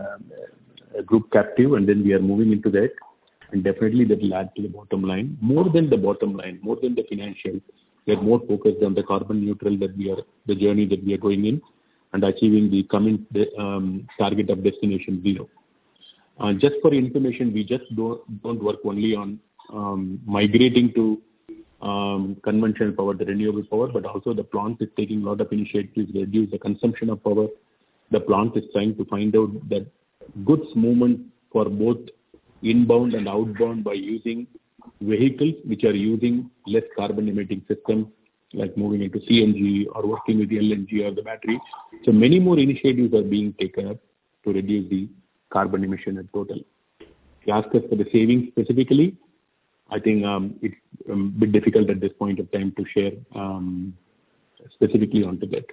C: a group captive, and then we are moving into that, and definitely that will add to the bottom line. More than the bottom line, more than the financial, we are more focused on the carbon neutral that we are, the journey that we are going in, and achieving the coming um, target of destination zero. Uh, just for information, we just don't, don't work only on um, migrating to um, conventional power, the renewable power, but also the plant is taking a lot of initiatives to reduce the consumption of power. The plant is trying to find out that goods movement for both inbound and outbound by using vehicles which are using less carbon emitting systems, like moving into C N G or working with the L N G or the battery. So many more initiatives are being taken up to reduce the carbon emission in total. If you ask us for the savings specifically, I think um, it's a bit difficult at this point of time to share um, specifically onto that.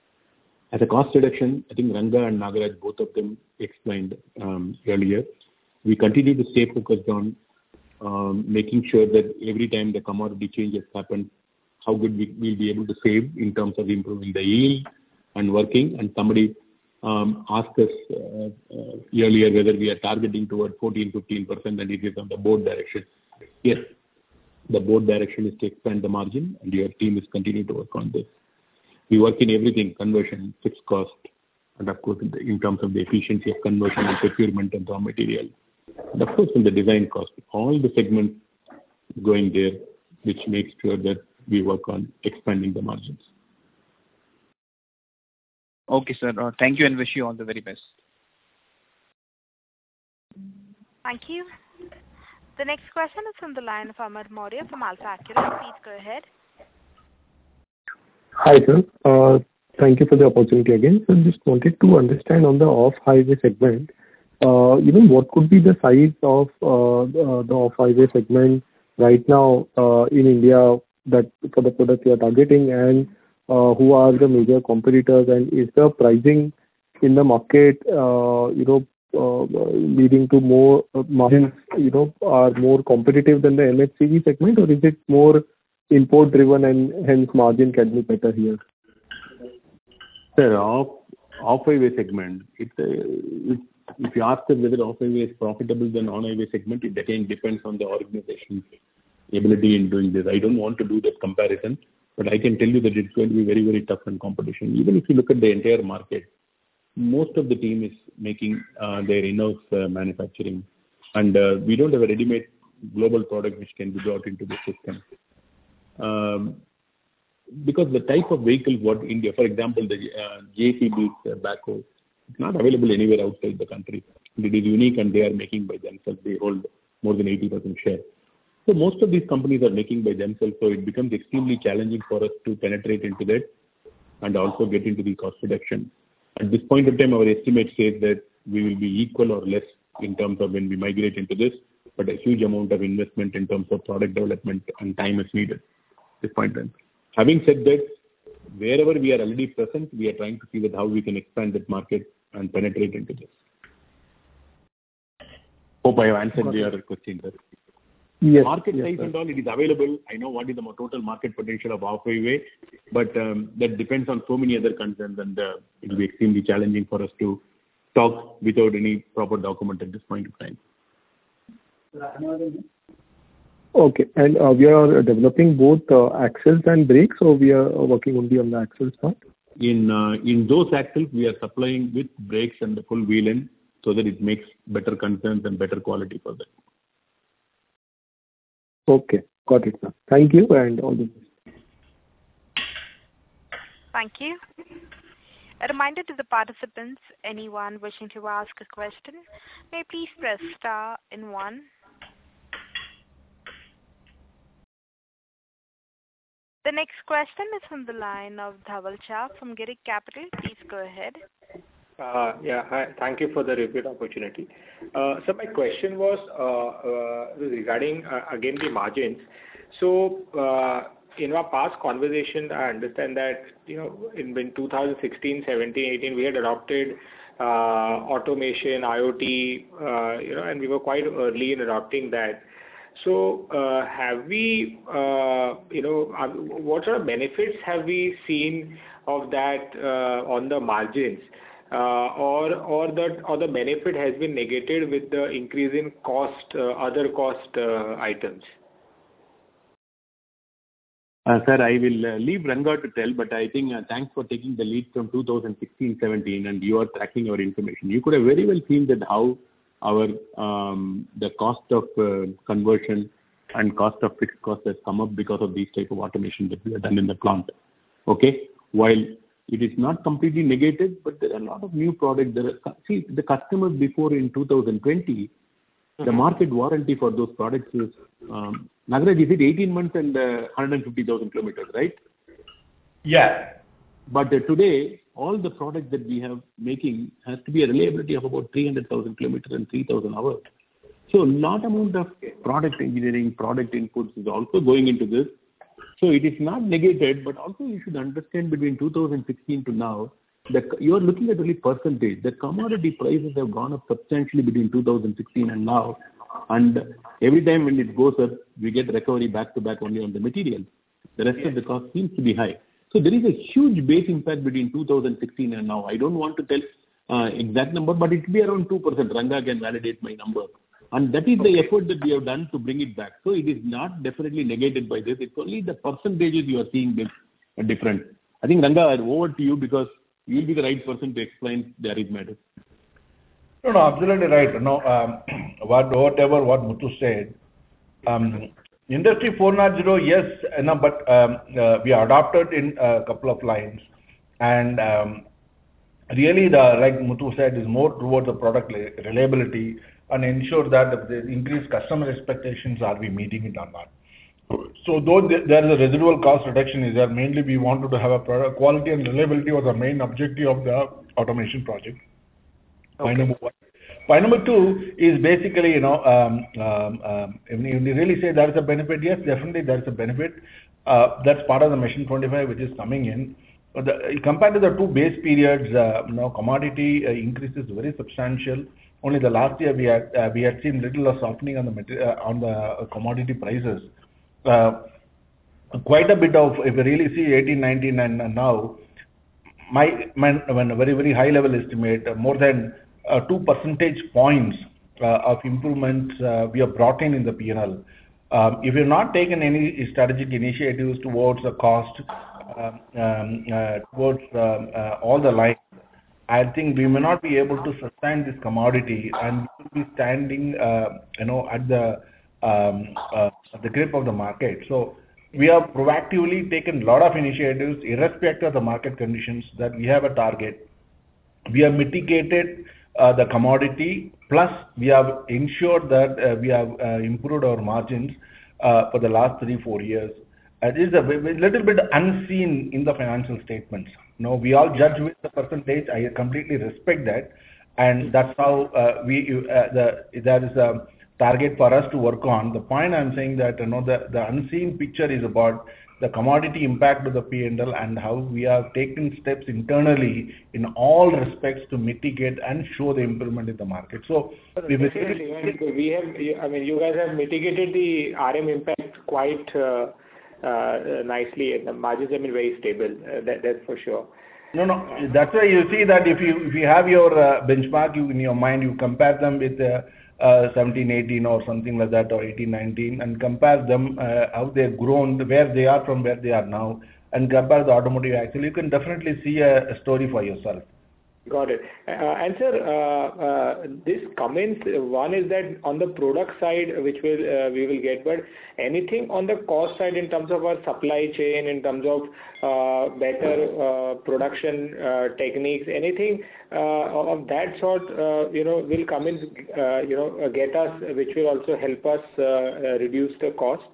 C: As a cost reduction, I think Ranga and Nagaraj, both of them explained um, earlier. We continue to stay focused on Um, making sure that every time the commodity changes happen, how good we will be able to save in terms of improving the yield and working. And somebody um, asked us uh, uh, earlier whether we are targeting toward fourteen to fifteen percent, and it is on the board direction. Yes, the board direction is to expand the margin, and your team is continuing to work on this. We work in everything, conversion, fixed cost, and of course in, the, in terms of the efficiency of conversion and procurement and raw material. And of course, in the design cost, all the segments going there, which makes sure that we work on expanding the margins.
I: Okay, sir. Uh, thank you and wish you all the very best.
A: Thank you. The next question is from the line of Amar Maurya from Alpha Accurate. Please go ahead.
G: Hi, sir. Uh, thank you for the opportunity again. So just wanted to understand on the off-highway segment, Uh, you know, what could be the size of uh, uh, the off-highway segment right now uh, in India that for the product you are targeting, and uh, who are the major competitors, and is the pricing in the market, uh, you know, uh, leading to more uh, margins, you know, are more competitive than the M H C V segment, or is it more import driven and hence margin can be better here?
C: Sir, off off-highway segment, it's a, it's if you ask us whether off-highway is profitable than on-highway segment, it again depends on the organization's ability in doing this. I don't want to do that comparison, but I can tell you that it's going to be very, very tough in competition. Even if you look at the entire market, most of the team is making uh, their in-house uh, manufacturing, and uh, we don't have a ready-made global product which can be brought into the system. Um, because the type of vehicle what India, for example, the uh, J C B's uh, backhoe, it's not available anywhere outside the country. It is unique and they are making by themselves. They hold more than eighty percent share. So most of these companies are making by themselves, so it becomes extremely challenging for us to penetrate into that and also get into the cost reduction. At this point of time, our estimate says that we will be equal or less in terms of when we migrate into this, but a huge amount of investment in terms of product development and time is needed at this point in time. Having said that, wherever we are already present, we are trying to see that how we can expand that market and penetrate into this. Hope I have answered your question, sir.
G: Yes,
C: market
G: yes,
C: size
G: sir.
C: and all, it is available. I know what is the total market potential of off-highway, but um, that depends on so many other concerns, and uh, it will be extremely challenging for us to talk without any proper document at this point of time.
G: Okay. And uh, we are developing both uh, axles and brakes, or we are working only on the axles part?
C: In uh, in those axles, we are supplying with brakes and the full wheel end so that it makes better concerns and better quality for them.
G: Okay. Got it, sir. Thank you and all the best.
A: Thank you. A reminder to the participants, anyone wishing to ask a question, may please press star and one. The next question is from the line of Dhaval Shah from Girik Capital. Please go ahead.
H: Uh, yeah, hi. Thank you for the repeat opportunity. Uh, so my question was uh, uh, regarding uh, again the margins. So uh, in our past conversation, I understand that you know in, in two thousand sixteen, seventeen, eighteen we had adopted uh, automation, IoT, uh, you know, and we were quite early in adopting that. So uh, have we, uh, you know, uh, what sort of benefits have we seen of that uh, on the margins? Uh, or or the or the benefit has been negated with the increase in cost, uh, other cost uh, items?
C: Uh, sir, I will uh, leave Ranga to tell, but I think uh, thanks for taking the lead from two thousand sixteen seventeen, and you are tracking our information. You could have very well seen that how our um, the cost of uh, conversion and cost of fixed cost has come up because of these type of automation that we have done in the plant. Okay, while it is not completely negated, but there are a lot of new products. There are, see, the customers before in two thousand twenty, mm-hmm. the market warranty for those products is, um, Nagaraj, is it eighteen months and uh, one hundred fifty thousand kilometers, right?
D: Yeah.
C: But uh, today, all the products that we have making has to be a reliability of about three hundred thousand kilometers and three thousand hours. So, lot amount of product engineering, product inputs is also going into this. So it is not negated, but also you should understand between two thousand sixteen to now, that you are looking at only percentage. The commodity prices have gone up substantially between two thousand sixteen and now. And every time when it goes up, we get recovery back to back only on the material. The rest yes. of the cost seems to be high. So there is a huge base impact between two thousand sixteen and now. I don't want to tell uh, exact number, but it will be around two percent. Ranga can validate my number. And that is okay. the effort that we have done to bring it back. So it is not definitely negated by this. It's only the percentages you are seeing this uh, different. I think, Ranga, over to you because you will be the right person to explain the arithmetic.
D: No, no, absolutely right. No, um, what, whatever what Muthu said, um, Industry four point oh, yes, no, but um, uh, we adopted in a couple of lines. And um, really, the like Muthu said, is more towards the product reliability and ensure that the increased customer expectations, are we meeting it or not. So though there is a residual cost reduction is there, mainly we wanted to have a product quality and reliability was the main objective of the automation project. Okay. Point number one. Point number two is basically, you know, um, um, um, if you really say there is a benefit, yes, definitely there is a benefit. Uh, that's part of the Mission twenty-five which is coming in. But the, compared to the two base periods, uh, you know, commodity uh, increase is very substantial. Only the last year we had uh, we had seen little of softening on the material, uh, on the uh, commodity prices. Uh, quite a bit of, if you really see eighteen, nineteen and, and now, my, my when a very very high level estimate, uh, more than uh, two percentage points uh, of improvements uh, we have brought in in the P and L. Um, if you have not taken any strategic initiatives towards the cost, uh, um, uh, towards um, uh, all the lines,
E: I think we may not be able to sustain this commodity, and we will be standing, uh, you know, at the um, uh, at the grip of the market. So we have proactively taken a lot of initiatives, irrespective of the market conditions, that we have a target. We have mitigated uh, the commodity, plus we have ensured that uh, we have uh, improved our margins uh, for the last three, four years. It is a little bit unseen in the financial statements. No, we all judge with the percentage. I completely respect that, and that's how uh, we uh, the there is a target for us to work on. The point I'm saying that you know the the unseen picture is about the commodity impact to the P and L and how we have taken steps internally in all respects to mitigate and show the improvement in the market. So we will
H: we have, I mean, you guys have mitigated the R M impact quite. Uh, Uh, nicely, and the margins have been very stable. Uh, that, that's for sure.
E: No, no. That's why you see that if you if you have your uh, benchmark you, in your mind, you compare them with uh, uh, seventeen, eighteen or something like that, or eighteen, nineteen, and compare them uh, how they've grown, where they are from where they are now, and compare the automotive axle. You can definitely see a, a story for yourself.
H: Got it. Uh, and sir, uh, uh, this comments, one is that on the product side, which will uh, we will get, but anything on the cost side in terms of our supply chain, in terms of uh, better uh, production uh, techniques, anything uh, of that sort, uh, you know, will come in, uh, you know, get us, which will also help us uh, reduce the cost?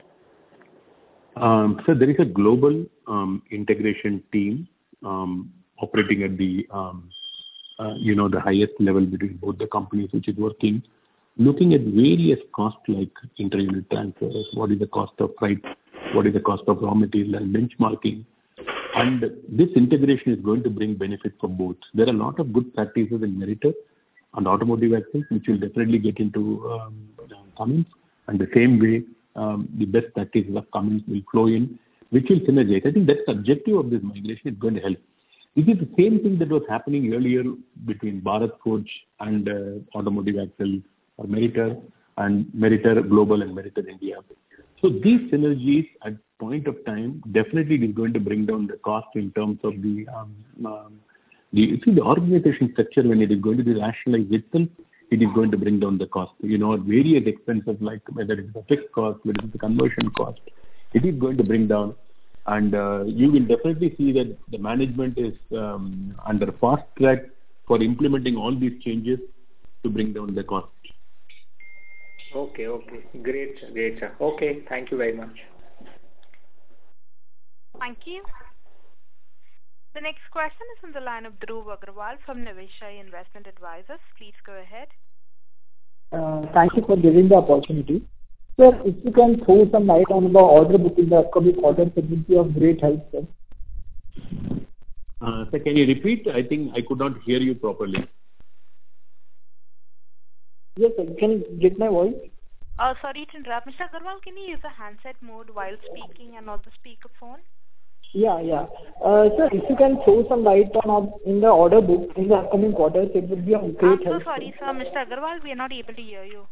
C: Um, so there is a global um, integration team um, operating at the um, Uh, you know, the highest level between both the companies, which is working, looking at various costs like inter-unit transfers, what is the cost of freight, what is the cost of raw material, and benchmarking. And this integration is going to bring benefit for both. There are a lot of good practices in Meritor and automotive axles, which will definitely get into um, Cummins. And the same way, um, the best practices of Cummins will flow in, which will synergize. I think that's the objective of this migration. It's going to help. It is the same thing that was happening earlier between Bharat Forge and uh, Automotive Axle or Meritor and Meritor Global and Meritor India. So these synergies at point of time definitely is going to bring down the cost in terms of the um, um, the see the organization structure. When it is going to be rationalized itself, it is going to bring down the cost. You know, various expenses like whether it's a fixed cost, whether it's a conversion cost, it is going to bring down. And uh, you will definitely see that the management is um, under fast track for implementing all these changes to bring down the cost.
H: Okay, okay. Great, great, sir. Okay, thank you very much.
A: Thank you. The next question is on the line of Dhruv Agrawal from Niveshaay Investment Advisors. Please go ahead.
J: Uh, thank you for giving the opportunity. Sir, if you can throw some light on the order book in the upcoming quarter, it would be of great help, sir.
C: Uh, sir, can you repeat? I think I could not hear you properly.
J: Yes, sir. Can you get my voice?
A: Uh, sorry to interrupt. Mister Agarwal, can you use the handset mode while speaking and not the speakerphone?
J: Yeah, yeah. Uh, sir, if you can throw some light on in the order book in the upcoming quarters, it would be of great
A: I'm so
J: help.
A: sorry, sir. Mister Agarwal, we are not able to hear you.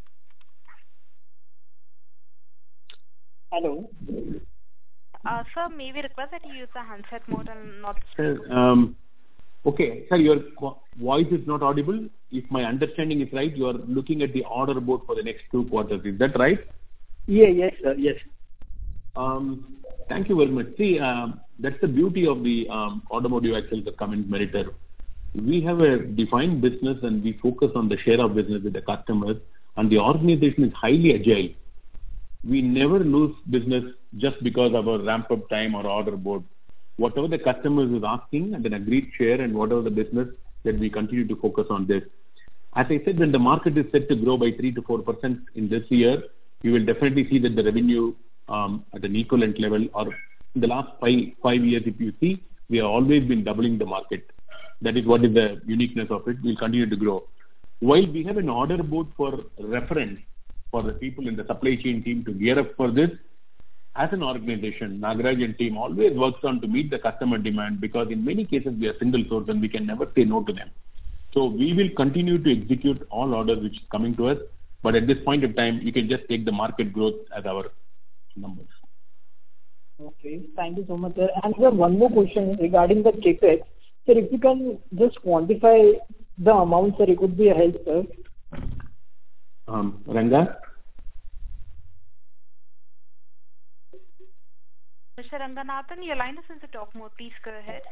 J: Hello.
A: Uh, sir, may we request that you use the handset mode and not the speaker?
C: Sir, um, okay, sir, your voice is not audible. If my understanding is right, you are looking at the order book for the next two quarters. Is that right?
J: Yeah, yes, sir. Yes.
C: Um, thank you very much. See, um, that's the beauty of the um, automotive axles that come in Meritor. We have a defined business and we focus on the share of business with the customers, and the organization is highly agile. We never lose business just because of our ramp-up time or order board. Whatever the customers is asking and an agreed share, and whatever the business, that we continue to focus on this. As I said, when the market is set to grow by three to four percent in this year, you will definitely see that the revenue um, at an equivalent level, or in the last five, five years, if you see, we have always been doubling the market. That is what is the uniqueness of it. We'll continue to grow. While we have an order board for reference for the people in the supply chain team to gear up for this, as an organization, Nagaraj and team always works on to meet the customer demand, because in many cases we are single source and we can never say no to them. So we will continue to execute all orders which is coming to us, but at this point of time, you can just take the market growth as our numbers.
J: Okay, thank you so much, sir. And sir, one more question regarding the capex. Sir, if you can just quantify the amount, sir, it would be a help, sir.
C: Um, Ranga?
A: Mister Ranganathan, your line is in the talk mode. Please go ahead.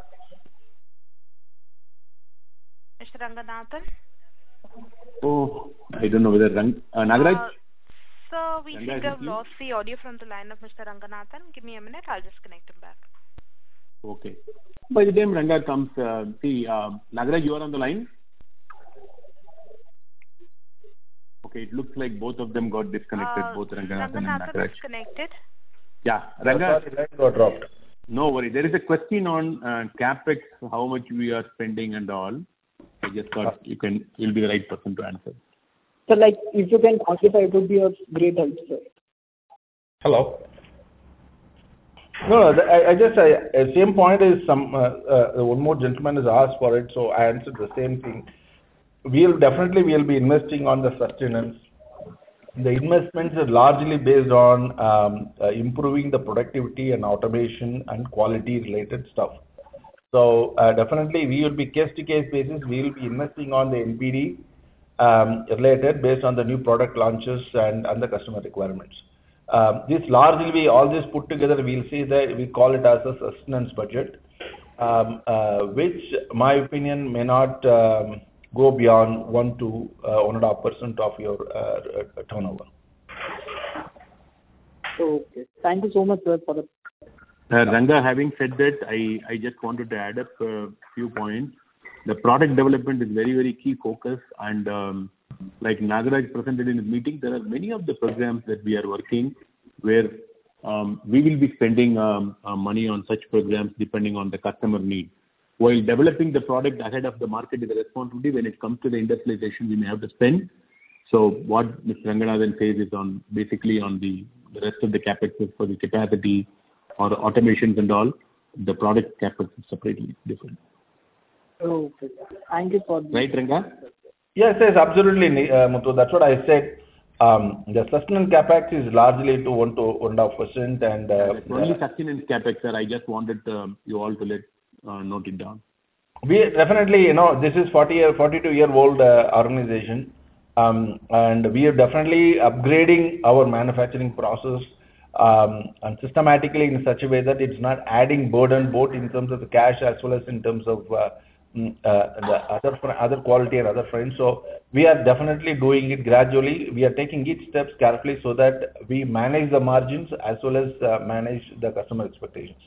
A: Mister Ranganathan?
C: Oh, I don't know whether Rang, uh, Nagaraj?
A: Uh, sir, we
C: Ranga,
A: seem to have
C: you?
A: lost the audio from the line of Mister Ranganathan. Give me a minute. I'll just connect him back.
C: Okay. By the time Ranga comes, uh, see, uh, Nagaraj, you are on the line? Okay, it looks like both of them got disconnected,
A: Uh,
C: both Ranganathan, and
A: Ranganathan
C: Nagaraj.
A: is connected.
C: Yeah, Ranga.
K: got dropped.
C: No worry. There is a question on uh, capex, how much we are spending and all. I just thought you can, you'll be the right person to answer.
J: So, like, if you can quantify, it would be a great help, sir.
E: Hello. No, no, I, I just, I, same point is some, uh, uh, one more gentleman has asked for it, so I answered the same thing. We'll definitely, we'll be investing on the sustenance. The investments are largely based on um, uh, improving the productivity and automation and quality related stuff. So uh, definitely we will be case to case basis, we will be investing on the N P D um, related based on the new product launches and, and the customer requirements. Um, this largely we all this put together, we'll see that we call it as a sustenance budget, um, uh, which my opinion may not um, go beyond one to uh, one and a half percent of your uh, turnover.
J: Okay. Thank you so much, sir, for the.
C: Uh, Ranga, having said that, I, I just wanted to add up a few points. The product development is very, very key focus, and um, like Nagaraj presented in his meeting, there are many of the programs that we are working where um, we will be spending um, uh, money on such programs depending on the customer need. While developing the product ahead of the market is a responsibility, when it comes to the industrialization, we may have to spend. So what Mister Ranganathan says is on basically on the, the rest of the capex for the capacity or automations and all, the product capex is separately different.
J: Okay. Thank you for
C: Right, Ranga?
E: Yes, yes, absolutely, uh, Muthu. That's what I said. Um, the sustenance capex is largely to one to one and a half percent, and uh,
C: yeah, only uh, sustenance capex, sir. I just wanted um, you all to let uh, note it down.
E: We definitely, you know, this is forty year, forty-two year old uh, organization, um, and we are definitely upgrading our manufacturing process um, and systematically in such a way that it's not adding burden both in terms of the cash as well as in terms of uh, Uh, the other other quality and other fronts. So we are definitely doing it gradually. We are taking each steps carefully so that we manage the margins as well as uh, manage the customer expectations.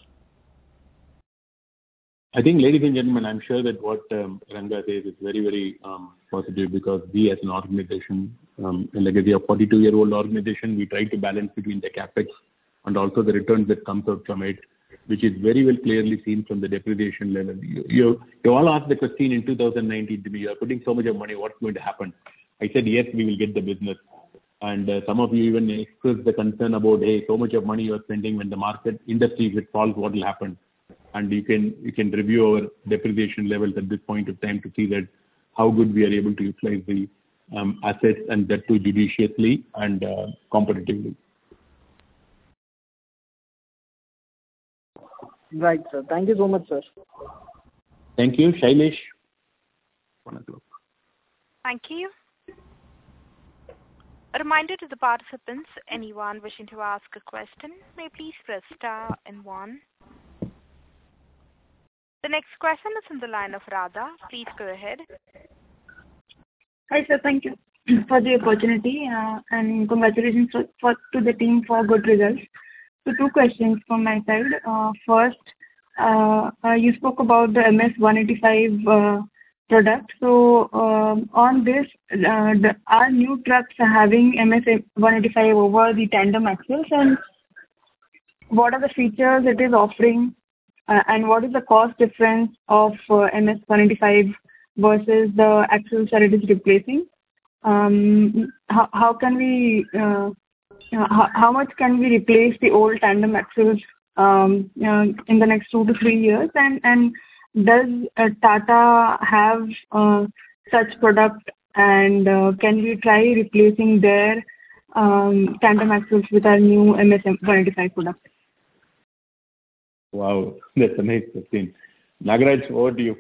C: I think, ladies and gentlemen, I'm sure that what um, Ranga says is very, very um, positive, because we as an organization, um, like a forty-two year old organization, we try to balance between the capex and also the returns that comes out from it, which is very well clearly seen from the depreciation level. You, you, you all asked the question in two thousand nineteen to me, you are putting so much of money, what's going to happen? I said, yes, we will get the business. And uh, some of you even expressed the concern about, hey, so much of money you are spending, when the market industry, if it falls, what will happen? And you can, you can review our depreciation levels at this point of time to see that how good we are able to utilize the um, assets, and that too judiciously and uh, competitively.
J: Right, sir. Thank you so much, sir.
C: Thank you. Shailesh? One o'clock.
A: Thank you. A reminder to the participants, anyone wishing to ask a question, may please press star and one. The next question is from the line of Radha. Please go ahead.
L: Hi, sir. Thank you for the opportunity, uh, and congratulations to, for, to the team for good results. So two questions from my side. Uh, first, uh, uh, you spoke about the M S one eighty-five uh, product. So um, on this, uh, the, are new trucks having M S one eighty-five over the tandem axles, and what are the features it is offering, uh, and what is the cost difference of uh, M S one eighty-five versus the axles that it is replacing? Um, how, how can we uh, How, how much can we replace the old tandem axles um, uh, in the next two to three years? And and does uh, Tata have uh, such product? And uh, can we try replacing their um, tandem axles with our new M S one eighty-five product?
C: Wow, that's a nice question. Nagaraj, over to you.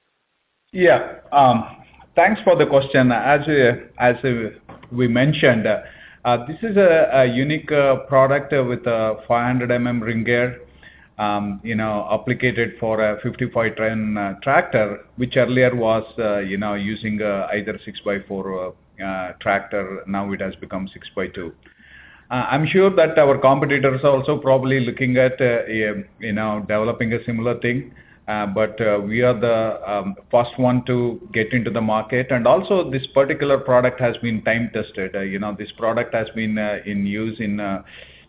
D: Yeah. Um, thanks for the question. As uh, as uh, we mentioned, uh, uh, this is a, a unique uh, product uh, with a five hundred millimeter ring gear, um, you know, applicated for a fifty-five ton uh, tractor, which earlier was, uh, you know, using uh, either six by four uh, uh, tractor. Now it has become six by two. Uh, I'm sure that our competitors are also probably looking at, uh, you know, developing a similar thing. Uh, but uh, we are the um, first one to get into the market, and also this particular product has been time tested. Uh, you know, this product has been uh, in use in uh,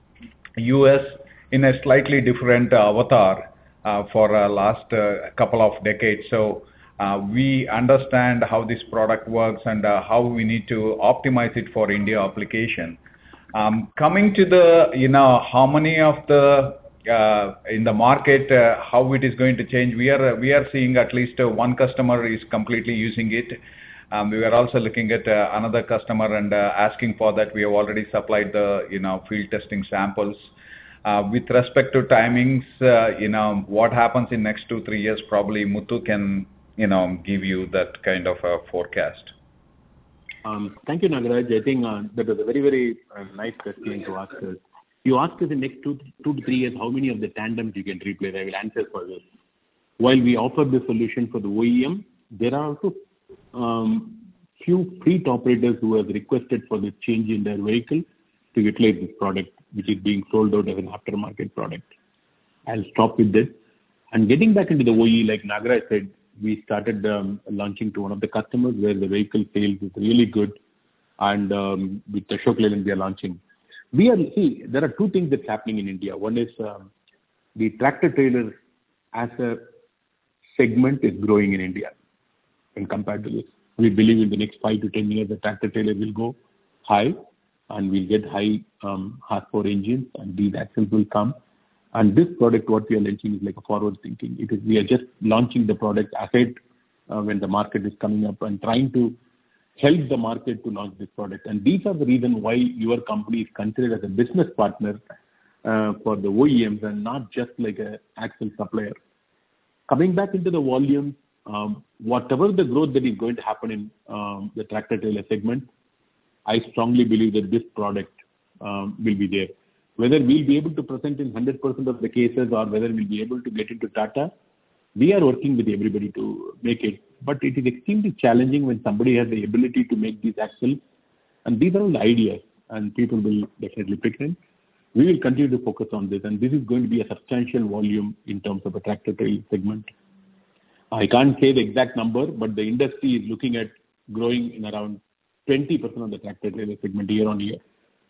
D: U S in a slightly different uh, avatar uh, for uh, last uh, couple of decades. So uh, we understand how this product works and uh, how we need to optimize it for India application. Um, coming to the, you know, how many of the uh, in the market, uh, how it is going to change, we are uh, we are seeing at least uh, one customer is completely using it. Um, we are also looking at uh, another customer and uh, asking for that. We have already supplied the, you know, field testing samples. Uh, with respect to timings, uh, you know, what happens in next two three years, probably Muthu can, you know, give you that kind of a forecast.
C: Um, thank you, Nagaraj. I think uh, that was a very, very uh, nice question to ask us. You asked us in the next two, two to three years how many of the tandems you can replace. I will answer for this. While we offer the solution for the O E M, there are also um, few fleet operators who have requested for the change in their vehicle to utilize this product, which is being sold out as an aftermarket product. I'll stop with this. And getting back into the O E, like Nagaraj said, we started um, launching to one of the customers where the vehicle sales is really good, and um, with Ashok Leyland we are launching. We are see there are two things that's happening in India. One is um, the tractor trailer as a segment is growing in India, when compared to this. We believe in the next five to ten years the tractor trailer will go high, and we'll get high um, horsepower engines, and these axles will come. And this product, what we are launching, is like a forward thinking. It is we are just launching the product ahead uh, when the market is coming up and trying to help the market to launch this product. And these are the reason why your company is considered as a business partner uh, for the O E Ms and not just like a axle supplier. Coming back into the volume, um, whatever the growth that is going to happen in um, the tractor trailer segment, I strongly believe that this product um, will be there. Whether we'll be able to present in one hundred percent of the cases or whether we'll be able to get into Tata, we are working with everybody to make it. But it is extremely challenging when somebody has the ability to make these axles. And these are all ideas, and people will definitely pick them. We will continue to focus on this, and this is going to be a substantial volume in terms of a tractor trailer segment. I can't say the exact number, but the industry is looking at growing in around twenty percent of the tractor trailer segment year on year.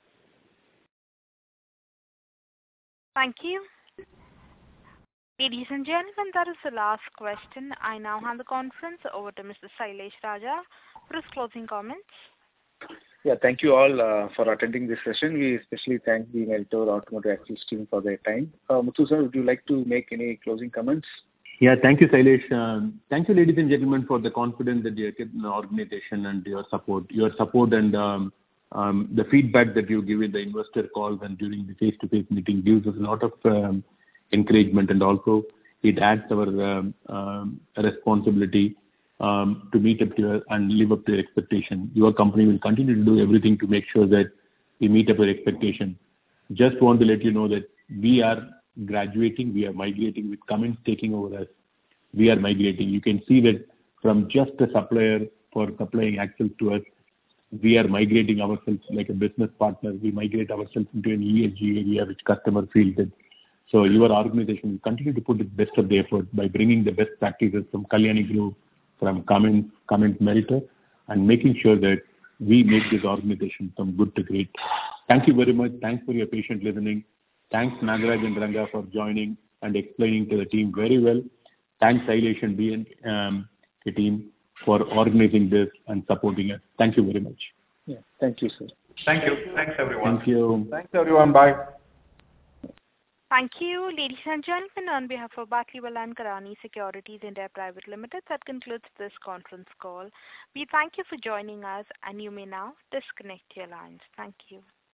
A: Thank you. Ladies and gentlemen, that is the last question. I now hand the conference over to Mister Sailesh Raja for his closing comments.
B: Yeah, thank you all uh, for attending this session. We especially thank the Meritor Automotive Axles team for their time. Uh, Muthu sir, would you like to make any closing comments?
C: Yeah, thank you, Sailesh. Um, thank you, ladies and gentlemen, for the confidence that you have in the organization and your support. Your support and um, um, the feedback that you give in the investor calls and during the face-to-face meeting gives us a lot of um, encouragement, and also it adds our um, um, responsibility um, to meet up to your, and live up to your expectation. Your company will continue to do everything to make sure that we meet up your expectation. Just want to let you know that we are graduating, we are migrating with Cummins taking over us. We are migrating. You can see that from just a supplier for supplying axles to us, we are migrating ourselves like a business partner. We migrate ourselves into an E S G area which customer feels it. So your organization will continue to put the best of the effort by bringing the best practices from Kalyani Group, from Cummins, Cummins Meritor, and making sure that we make this organization from good to great. Thank you very much. Thanks for your patient listening. Thanks Nagaraj and Ranga for joining and explaining to the team very well. Thanks Sailesh and B N um, the team for organizing this and supporting us. Thank you very much.
B: Yeah, thank you, sir.
D: Thank you. Thanks, everyone.
C: Thank you.
D: Thanks, everyone. Bye.
A: Thank you, ladies and gentlemen. On behalf of Batliwala and Karani Securities India Private Limited, that concludes this conference call. We thank you for joining us, and you may now disconnect your lines. Thank you.